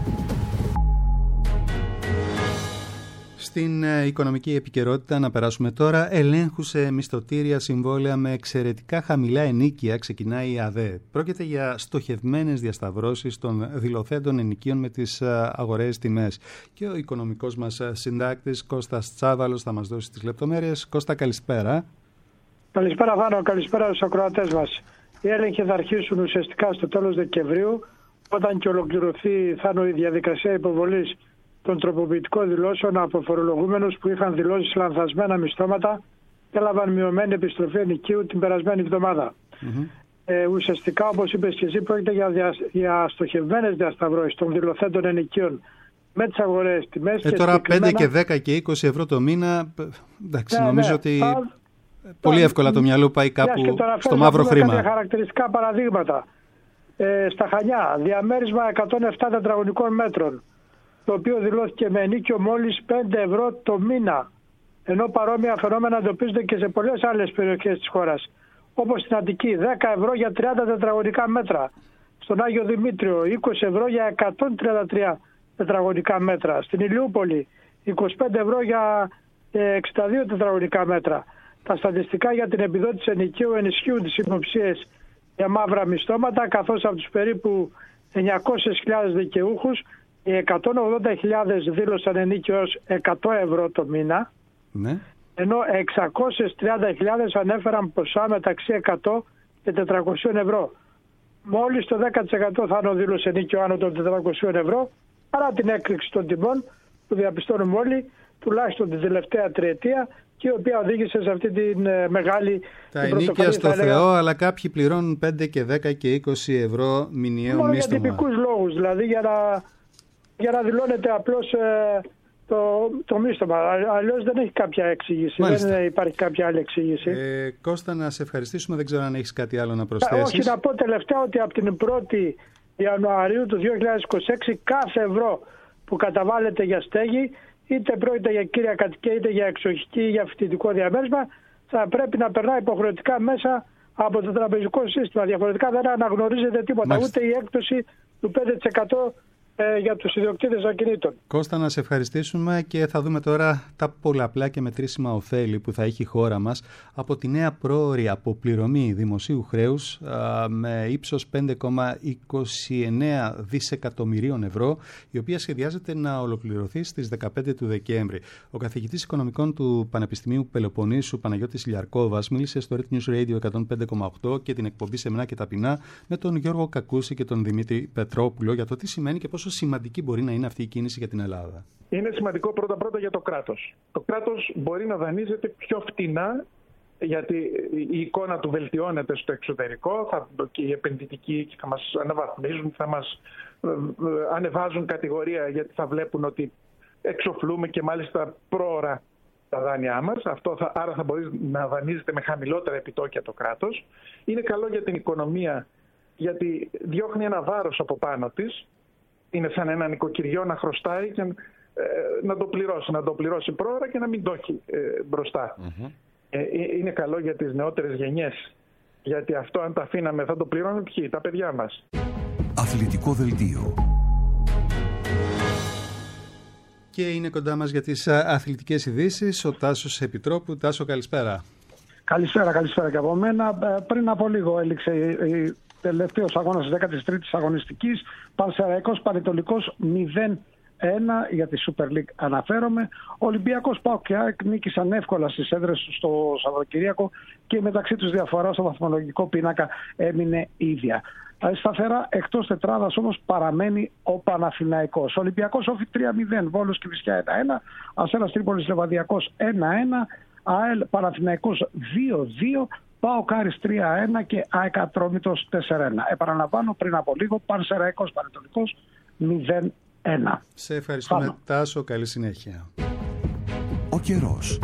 Στην οικονομική επικαιρότητα να περάσουμε τώρα. Ελέγχου σε μισθωτήρια συμβόλαια με εξαιρετικά χαμηλά ενίκια ξεκινάει η ΑΔΕ. Πρόκειται για στοχευμένες διασταυρώσεις των δηλωθέντων ενοικίων με τις αγοραίες τιμές. Και ο οικονομικός μας συντάκτης Κώστας Τσάβαλος θα μας δώσει τις λεπτομέρειες. Κώστα, καλησπέρα. Καλησπέρα Βάνο, καλησπέρα στους ακροατές μας. Οι έλεγχοι θα αρχίσουν ουσιαστικά στο τέλος Δεκεμβρίου, όταν και ολοκληρωθεί θα είναι η διαδικασία υποβολής των τροποποιητικών δηλώσεων από φορολογούμενους που είχαν δηλώσει λανθασμένα μισθώματα και έλαβαν μειωμένη επιστροφή ενοικίου την περασμένη εβδομάδα. Mm-hmm. Ε, ουσιαστικά, όπως είπες και εσύ, πρόκειται για, δια, για στοχευμένες διασταυρώσεις των δηλωθέντων ενοικίων με τις αγοραίες τιμές. Ε, και τώρα συγκεκριμένα... πέντε και δέκα και είκοσι ευρώ το μήνα, εντάξει, ναι, νομίζω ναι, ότι θα... πολύ θα... εύκολα το μυαλό πάει κάπου στο μαύρο χρήμα. Κάποια χαρακτηριστικά παραδείγματα. Ε, στα Χανιά, διαμέρισμα εκατόν επτά τετραγωνικών μέτρων, το οποίο δηλώθηκε με ενίκιο μόλις πέντε ευρώ το μήνα. ενώ παρόμοια φαινόμενα εντοπίζονται και σε πολλές άλλες περιοχές της χώρας, όπως στην Αττική δέκα ευρώ για τριάντα τετραγωνικά μέτρα, στον Άγιο Δημήτριο είκοσι ευρώ για εκατόν τριάντα τρία τετραγωνικά μέτρα, στην Ηλιούπολη είκοσι πέντε ευρώ για εξήντα δύο τετραγωνικά μέτρα. Τα στατιστικά για την επιδότηση ενοικίου ενισχύουν τις υποψίες για μαύρα μισθώματα, καθώς από τους περίπου εννιακόσιες χιλιάδες δικαιούχους, οι εκατόν ογδόντα χιλιάδες δήλωσαν ενίκιο έως εκατό ευρώ το μήνα, ναι. ενώ εξακόσιες τριάντα χιλιάδες ανέφεραν ποσά μεταξύ εκατό και τετρακόσια ευρώ. Μόλις το δέκα τοις εκατό θα δήλωσε ενίκιο άνω των τετρακοσίων ευρώ, παρά την έκρηξη των τιμών που διαπιστώνουμε όλοι, τουλάχιστον την τελευταία τριετία, και η οποία οδήγησε σε αυτή τη μεγάλη... Τα ενίκια στο Θεό, έλεγα, αλλά κάποιοι πληρώνουν πέντε και δέκα και είκοσι ευρώ μηνιαίο μόνο μίσθωμα. Για τυπικούς λόγους, δηλαδή για να, για να δηλώνεται απλώς ε, το, το μίσθωμα. Αλλιώς δεν έχει κάποια εξήγηση. Μάλιστα. Δεν υπάρχει κάποια άλλη εξήγηση. Ε, Κώστα, να σε ευχαριστήσουμε. Δεν ξέρω αν έχεις κάτι άλλο να προσθέσεις. Όχι, να πω τελευταία ότι από την πρώτη Ιανουαρίου του δύο χιλιάδες είκοσι έξι κάθε ευρώ που καταβάλλεται για στέγη, είτε πρόκειται για κύρια κατοικία είτε για εξοχική ή για φοιτητικό διαμέρισμα, θα πρέπει να περνάει υποχρεωτικά μέσα από το τραπεζικό σύστημα. Διαφορετικά δεν αναγνωρίζεται τίποτα. Μάλιστα. Ούτε η έκπτωση του πέντε τοις εκατό ε, για τους ιδιοκτήτες ακινήτων. Κώστα, να σε ευχαριστήσουμε και θα δούμε τώρα τα πολλαπλά και μετρήσιμα ωφέλη που θα έχει η χώρα μας από τη νέα πρόωρη αποπληρωμή δημοσίου χρέους α, με ύψος πέντε κόμμα είκοσι εννέα δισεκατομμυρίων ευρώ, η οποία σχεδιάζεται να ολοκληρωθεί στις δεκαπέντε του Δεκέμβρη. Ο καθηγητής οικονομικών του Πανεπιστημίου Πελοποννήσου, Παναγιώτης Λιαρκόβας, μίλησε στο Earth News Radio εκατόν πέντε κόμμα οκτώ και την εκπομπή Σεμνά και Ταπεινά με τον Γιώργο Κακούση και τον Δημήτρη Πετρόπουλο για το τι σημαίνει και πόσο σημαντική μπορεί να είναι αυτή η κίνηση για την Ελλάδα. Είναι σημαντικό πρώτα-πρώτα για το κράτος. Το κράτος μπορεί να δανείζεται πιο φτηνά, γιατί η εικόνα του βελτιώνεται στο εξωτερικό, θα, και οι επενδυτικοί θα μας αναβαθμίζουν, θα μας ε, ε, ανεβάζουν κατηγορία, γιατί θα βλέπουν ότι εξοφλούμε και μάλιστα πρόωρα τα δάνειά μας. Αυτό θα, άρα θα μπορεί να δανείζεται με χαμηλότερα επιτόκια το κράτος. Είναι καλό για την οικονομία, γιατί διώχνει ένα βάρος από πάνω της. Είναι σαν ένα νοικοκυριό να χρωστάει και ε, να το πληρώσει, να το πληρώσει πρόωρα και να μην το έχει ε, μπροστά. Mm-hmm. Ε, είναι καλό για τις νεότερες γενιές, γιατί αυτό αν τα αφήναμε θα το πληρώνουν ποιοι, τα παιδιά μας. Αθλητικό δελτίο. Και είναι κοντά μας για τις αθλητικές ειδήσεις ο Τάσος Επιτρόπου. Τάσο, καλησπέρα. Καλησπέρα, καλησπέρα και από μένα. Πριν από λίγο έληξε η τελευταίος αγώνας της δέκατης τρίτης αγωνιστικής. Πανσεραϊκός Πανετολικός μηδέν ένα για τη Super League αναφέρομαι. Ολυμπιακός ΠΑΟΚ και ΑΕΚ νίκησαν εύκολα στις έδρες στο Σαββατοκύριακο και μεταξύ τους διαφορά στο βαθμολογικό πίνακα έμεινε ίδια. Σταθερά εκτός τετράδας όμως παραμένει ο Παναθηναϊκός. Ολυμπιακός Όφη τρία μηδέν, Βόλος Κηφισιά ένα ένα, Αστέρας Τρίπολης Λεβαδιακός ένα ένα, ΑΕΛ Παναθηναϊκός δύο δύο, ΠΑΟΚ Άρης τρία ένα και ΑΕΚ Ατρόμητος τέσσερα ένα. Επαναλαμβάνω πριν από λίγο, Πανσεραϊκός Πανετολικός μηδέν ένα. Σε ευχαριστούμε. Πάμε. Τάσο, καλή συνέχεια. Ο καιρός.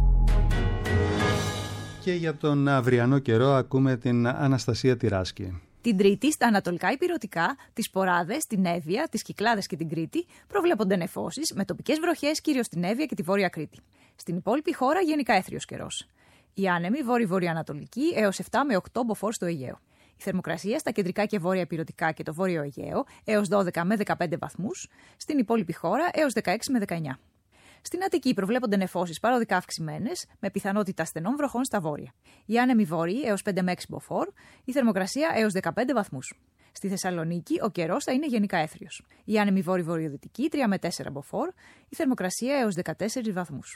Και για τον αυριανό καιρό ακούμε την Αναστασία Τυράσκη. Την Τρίτη, στα ανατολικά υπηρετικά, τις Ποράδες, την Εύβοια, τις Κυκλάδες και την Κρήτη προβλέπονται νεφώσεις με τοπικές βροχές κυρίως στην Εύβοια και τη Βόρεια Κρήτη. Στην υπόλοιπη χώρα γενικά έθριος καιρός. Η άνεμη βόρειο-βορειοανατολική έως επτά με οκτώ μποφόρ στο Αιγαίο. Η θερμοκρασία στα κεντρικά και βόρεια υπηρετικά και το βόρειο Αιγαίο έως δώδεκα με δεκαπέντε βαθμούς, στην υπόλοιπη χώρα έως δεκαέξι με δεκαεννιά. Στην Αττική προβλέπονται νεφώσεις παροδικά αυξημένες, με πιθανότητα στενών βροχών στα βόρεια. Οι άνεμοι βόρειοι έως πέντε με έξι μποφόρ, η θερμοκρασία έως δεκαπέντε βαθμούς. Στη Θεσσαλονίκη ο καιρός θα είναι γενικά έθριος. Οι άνεμοι βόρειο-βορειοδυτικοί τρία με τέσσερα μποφόρ, η θερμοκρασία έως δεκατέσσερις βαθμούς.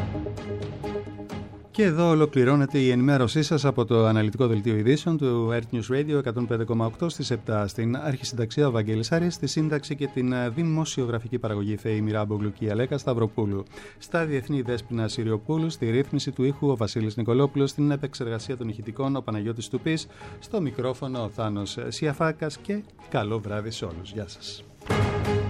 Και εδώ ολοκληρώνεται η ενημέρωσή σας από το αναλυτικό δελτίο ειδήσεων του Earth News Radio εκατόν πέντε κόμμα οκτώ στις επτά. Στην αρχισυνταξία ο Βαγγέλης Άρης, στη σύνταξη και την δημοσιογραφική παραγωγή Θεή Μιράμπογλου και η Αλέκα Σταυροπούλου. Στα διεθνή Δέσποινα Συριοπούλου, στη ρύθμιση του ήχου ο Βασίλης Νικολόπουλος, στην επεξεργασία των ηχητικών ο Παναγιώτης Τουπής, στο μικρόφωνο ο Θάνος Σιαφάκας και καλό βράδυ σε όλους. Γεια σας.